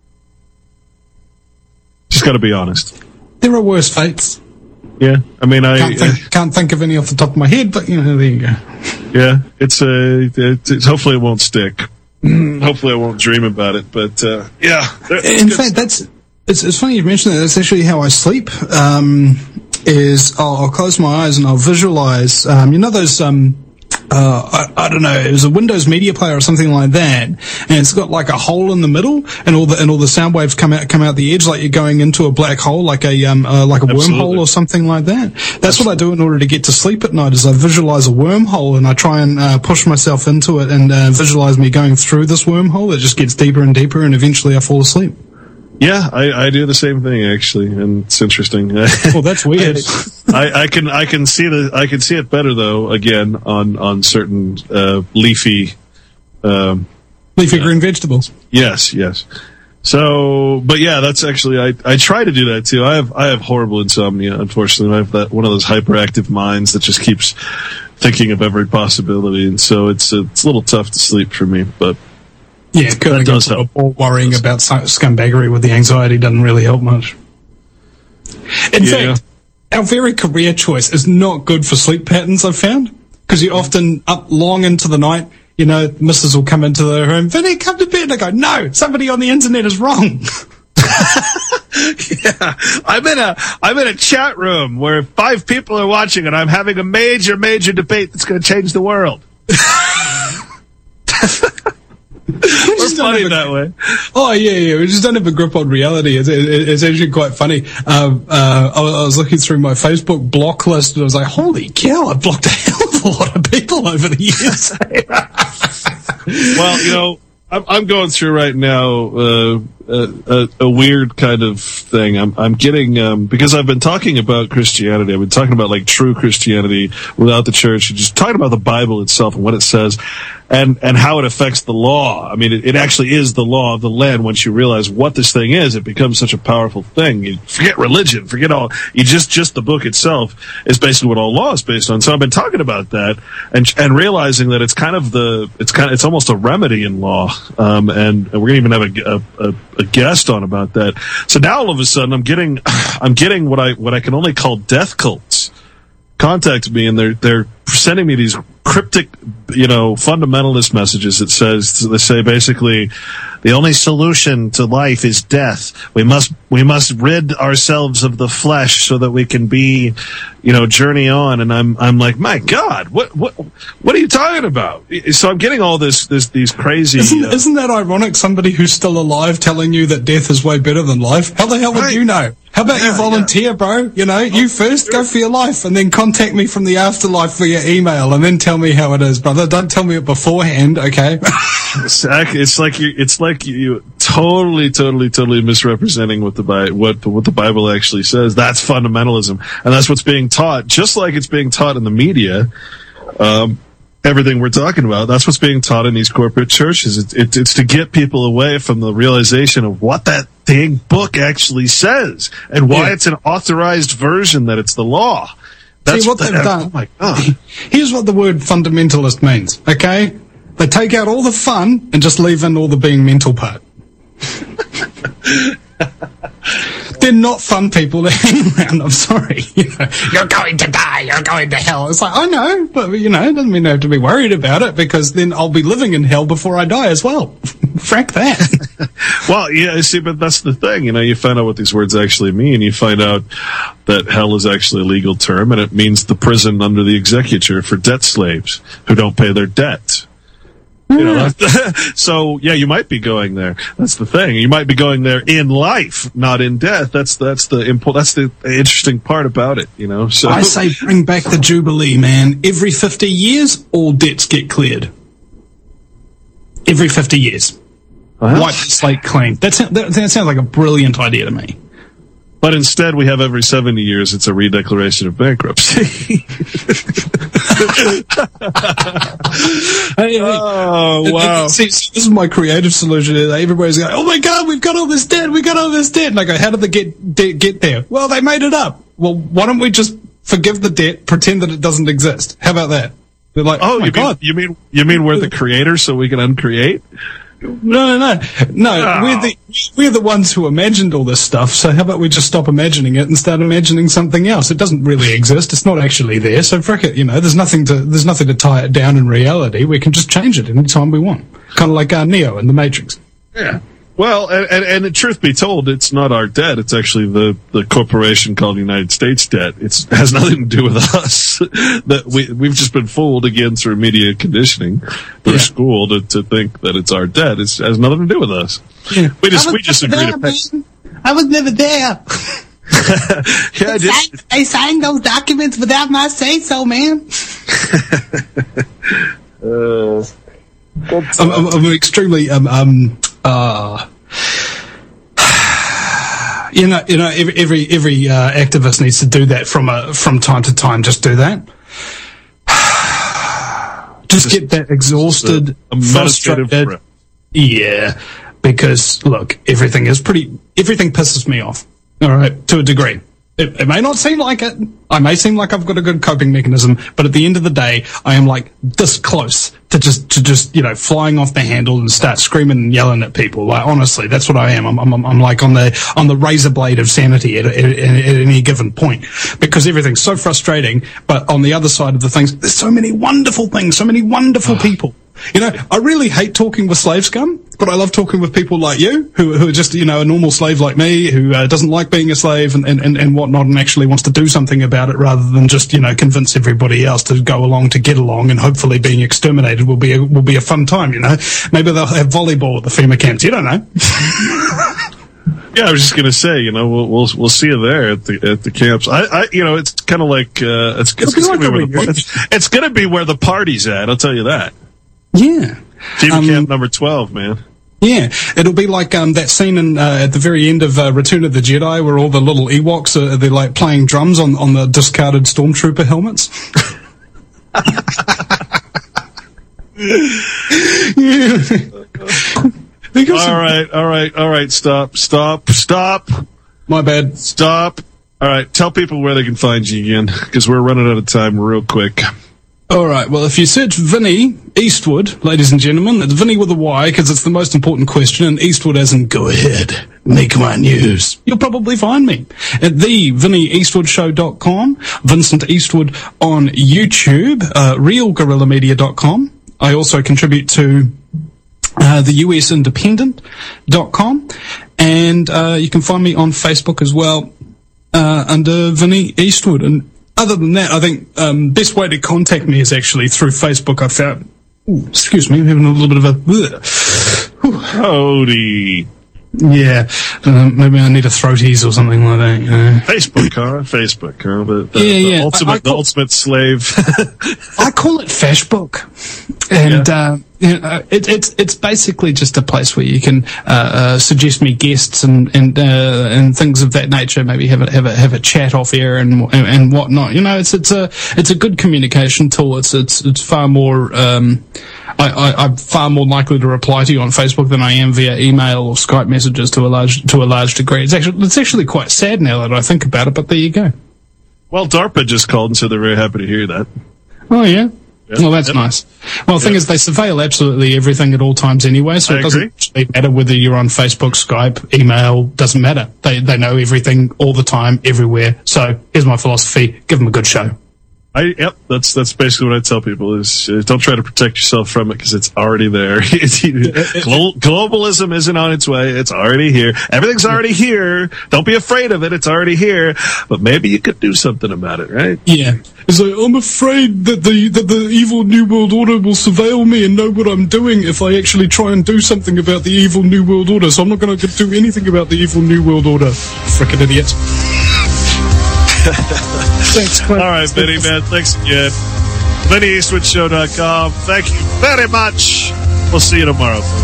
[SPEAKER 2] Just got to be honest.
[SPEAKER 3] There are worse fates.
[SPEAKER 2] Yeah, I mean, I
[SPEAKER 3] can't think, can't think of any off the top of my head, but you know, there you go.
[SPEAKER 2] Yeah, it's a. It's, it's, hopefully, it won't stick. Hopefully, I won't dream about it. But uh, yeah,
[SPEAKER 3] in fact, that's it's, it's funny you mentioned that. That's actually how I sleep. Um, is I'll, I'll close my eyes and I'll visualize. Um, you know those. Um, Uh, I, I don't know, it was a Windows Media Player or something like that, and it's got like a hole in the middle, and all the and all the sound waves come out come out the edge, like you're going into a black hole, like a um uh, like a Absolutely. wormhole or something like that. That's Absolutely. what I do in order to get to sleep at night. Is I visualize a wormhole and I try and uh, push myself into it and uh, visualize me going through this wormhole. It just gets deeper and deeper, and eventually I fall asleep.
[SPEAKER 2] Yeah, I, I do the same thing actually, and it's interesting.
[SPEAKER 3] Well, that's weird.
[SPEAKER 2] I, I can I can see the I can see it better though. Again, on on certain uh, leafy, um,
[SPEAKER 3] leafy uh, green vegetables.
[SPEAKER 2] Yes, yes. So, but yeah, that's actually I I try to do that too. I have I have horrible insomnia. Unfortunately, I have that one of those hyperactive minds that just keeps thinking of every possibility, and so it's it's a little tough to sleep for me, but.
[SPEAKER 3] Yeah, that does help. Or worrying about scumbaggery with the anxiety doesn't really help much. In yeah. fact, our very career choice is not good for sleep patterns, I've found. Because you're often up long into the night, you know, missus will come into the room, Vinny, come to bed. And I go, no, somebody on the internet is wrong.
[SPEAKER 2] Yeah, I'm in a I'm in a chat room where five people are watching and I'm having a major, major debate that's going to change the world. We're funny a, that way.
[SPEAKER 3] Oh yeah, yeah. We just don't have a grip on reality. It's, it, it's actually quite funny. Um, uh, I, I was looking through my Facebook block list and I was like, "Holy cow! I've blocked a hell of a lot of people over the years."
[SPEAKER 2] Well, you know, I'm, I'm going through right now uh, a, a weird kind of thing. I'm, I'm getting um, because I've been talking about Christianity. I've been talking about like true Christianity without the church, and just talking about the Bible itself and what it says. And, and how it affects the law. I mean, it, it actually is the law of the land. Once you realize what this thing is, it becomes such a powerful thing. You forget religion, forget all, you just, just the book itself is basically what all law is based on. So I've been talking about that and, and realizing that it's kind of the, it's kind of, it's almost a remedy in law. Um, and, and we're going to even have a, a, a guest on about that. So now all of a sudden I'm getting, I'm getting what I, what I can only call death cults contact me, and they're, they're sending me these cryptic, you know, fundamentalist messages that says, they say basically, the only solution to life is death. We must, we must rid ourselves of the flesh so that we can be, you know, journey on. And I'm, I'm like, my God, what, what, what are you talking about? So I'm getting all this, this, these crazy.
[SPEAKER 3] Isn't,
[SPEAKER 2] uh,
[SPEAKER 3] isn't that ironic? Somebody who's still alive telling you that death is way better than life. How the hell would right. you know? How about yeah, you volunteer, yeah. bro? You know, you first go for your life and then contact me from the afterlife via email and then tell me how it is, brother. Don't tell me it beforehand, okay?
[SPEAKER 2] it's, it's like you, it's like you totally, totally, totally misrepresenting what the Bi- what what the Bible actually says. That's fundamentalism, and that's what's being taught, just like it's being taught in the media. Um, everything we're talking about, that's what's being taught in these corporate churches. It, it, it's to get people away from the realization of what that dang book actually says and why yeah. it's an authorized version, that it's the law. That's
[SPEAKER 3] See, what
[SPEAKER 2] the,
[SPEAKER 3] they've done.
[SPEAKER 2] Oh my God.
[SPEAKER 3] Here's what the word fundamentalist means, okay? They take out all the fun and just leave in all the being mental part. They're not fun people to hang around. I'm sorry. You know, you're going to die. You're going to hell. It's like, I know, but you know, it doesn't mean I have to be worried about it, because then I'll be living in hell before I die as well. Frack that.
[SPEAKER 2] Well, yeah, see, but that's the thing. You know, you find out what these words actually mean. You find out that hell is actually a legal term, and it means the prison under the executure for debt slaves who don't pay their debt. You know, so yeah, you might be going there. That's the thing. You might be going there in life, not in death. That's that's the impo- That's the interesting part about it. You know. So
[SPEAKER 3] I say, bring back the Jubilee, man. Every fifty years, all debts get cleared. Every fifty years,
[SPEAKER 2] well,
[SPEAKER 3] wipe the slate clean. That, that, that sounds like a brilliant idea to me.
[SPEAKER 2] But instead, we have every seventy years, it's a redeclaration of bankruptcy.
[SPEAKER 3] hey,
[SPEAKER 2] oh, wow.
[SPEAKER 3] See, this is my creative solution. Everybody's going, oh my God, we've got all this debt, we've got all this debt. And I go, how did they get, de- get there? Well, they made it up. Well, why don't we just forgive the debt, pretend that it doesn't exist? How about that? They're like,
[SPEAKER 2] oh,
[SPEAKER 3] oh my
[SPEAKER 2] you
[SPEAKER 3] God.
[SPEAKER 2] mean you mean you mean we're the creators, so we can uncreate?
[SPEAKER 3] No, no, no, no.
[SPEAKER 2] Oh.
[SPEAKER 3] We're the we're the ones who imagined all this stuff. So how about we just stop imagining it and start imagining something else? It doesn't really exist. It's not actually there. So frick it. You know, there's nothing to there's nothing to tie it down in reality. We can just change it anytime we want. Kind of like uh, Neo in the Matrix.
[SPEAKER 2] Yeah. Well, and, and, and the truth be told, it's not our debt. It's actually the, the corporation called United States debt. It's, it has nothing to do with us. That we, we've just been fooled again through media conditioning, through
[SPEAKER 3] Yeah.
[SPEAKER 2] school to, to think that it's our debt. It's, it has nothing to do with us.
[SPEAKER 3] Yeah.
[SPEAKER 2] We just, we just agree to pay.
[SPEAKER 8] I was never there.
[SPEAKER 2] Yeah, I
[SPEAKER 8] They
[SPEAKER 2] did.
[SPEAKER 8] signed, they signed those documents without my say so, man.
[SPEAKER 2] Uh,
[SPEAKER 3] I'm, I'm, I'm extremely um um uh. You know, you know, every every, every uh, activist needs to do that from a, from time to time. Just do that. Just get that exhausted,
[SPEAKER 2] a meditative
[SPEAKER 3] frustrated.
[SPEAKER 2] breath.
[SPEAKER 3] Yeah, because look, everything is pretty. Everything pisses me off. All right, to a degree. It, it may not seem like it. I may seem like I've got a good coping mechanism, but at the end of the day, I am like this close to just to just you know flying off the handle and start screaming and yelling at people. Like honestly, that's what I am. I'm I'm, I'm like on the on the razor blade of sanity at, at, at any given point because everything's so frustrating. But on the other side of the things, there's so many wonderful things, so many wonderful people. You know, I really hate talking with slave scum, but I love talking with people like you, who, who are just, you know, a normal slave like me, who uh, doesn't like being a slave and, and, and whatnot, and actually wants to do something about it rather than just, you know, convince everybody else to go along to get along, and hopefully being exterminated will be a, will be a fun time, you know. Maybe they'll have volleyball at the FEMA camps, you don't know.
[SPEAKER 2] Yeah, I was just gonna say, you know, we'll we'll we'll see you there at the at the camps. I, I you know, it's kind of like uh, it's it's, it's, gonna be where the, it's, it's gonna be where the party's at. I'll tell you that.
[SPEAKER 3] Yeah.
[SPEAKER 2] FEMA
[SPEAKER 3] Um,
[SPEAKER 2] camp number twelve, man.
[SPEAKER 3] Yeah, it'll be like um, that scene in, uh, at the very end of uh, Return of the Jedi where all the little Ewoks are they're like playing drums on, on the discarded stormtrooper helmets.
[SPEAKER 2] All right, all right, all right. Stop, stop, stop.
[SPEAKER 3] My bad.
[SPEAKER 2] Stop. All right, tell people where they can find you again, because we're running out of time real quick.
[SPEAKER 3] All right, well, if you search Vinny Eastwood, ladies and gentlemen, it's Vinny with a Y, because it's the most important question, and Eastwood as in, go ahead, make my news. You'll probably find me at the vinny eastwood show dot com, Vincent Eastwood on YouTube, uh, real gorilla media dot com. I also contribute to uh, the U S independent dot com, and uh, you can find me on Facebook as well, uh, under Vinny Eastwood. And other than that, I think um, best way to contact me is actually through Facebook. I found, ooh, excuse me, I'm having a little bit of a, ugh.
[SPEAKER 2] Howdy.
[SPEAKER 3] Yeah, uh, maybe I need a throaties or something like that. You know?
[SPEAKER 2] Facebook, huh? Facebook, huh? The, the,
[SPEAKER 3] Yeah,
[SPEAKER 2] the
[SPEAKER 3] yeah.
[SPEAKER 2] ultimate,
[SPEAKER 3] I- I
[SPEAKER 2] the
[SPEAKER 3] call-
[SPEAKER 2] ultimate slave.
[SPEAKER 3] I call it Fashbook, and
[SPEAKER 2] Yeah.
[SPEAKER 3] uh, you know, it, it's it's basically just a place where you can uh, uh, suggest me guests and and uh, and things of that nature. Maybe have a have a have a chat off air and and, and whatnot. You know, it's it's a it's a good communication tool. It's it's it's far more. Um, I, I, I'm far more likely to reply to you on Facebook than I am via email or Skype messages to a large to a large degree. It's actually it's actually quite sad now that I think about it. But there you go.
[SPEAKER 2] Well, DARPA just called and said they're very happy to hear that.
[SPEAKER 3] Oh yeah.
[SPEAKER 2] Yeah.
[SPEAKER 3] Well, that's
[SPEAKER 2] Yep.
[SPEAKER 3] nice. Well, the thing
[SPEAKER 2] Yeah.
[SPEAKER 3] is, they surveil absolutely everything at all times anyway, so
[SPEAKER 2] I
[SPEAKER 3] it doesn't
[SPEAKER 2] agree.
[SPEAKER 3] actually matter whether you're on Facebook, Skype, email, doesn't matter. They they know everything all the time, everywhere. So here's my philosophy: give them a good show.
[SPEAKER 2] I yep, that's that's basically what I tell people is uh, don't try to protect yourself from it because it's already there. Glo- globalism isn't on its way; it's already here. Everything's already here. Don't be afraid of it; it's already here. But maybe you could do something about it, right?
[SPEAKER 3] Yeah. It's like, I'm afraid that the that the evil New World Order will surveil me and know what I'm doing if I actually try and do something about the evil New World Order. So I'm not going to do anything about the evil New World Order. Frickin' idiots. Thanks, Clint.
[SPEAKER 2] All right, Vinny, man. Thanks again. vinny eastwood show dot com. Thank you very much. We'll see you tomorrow, folks.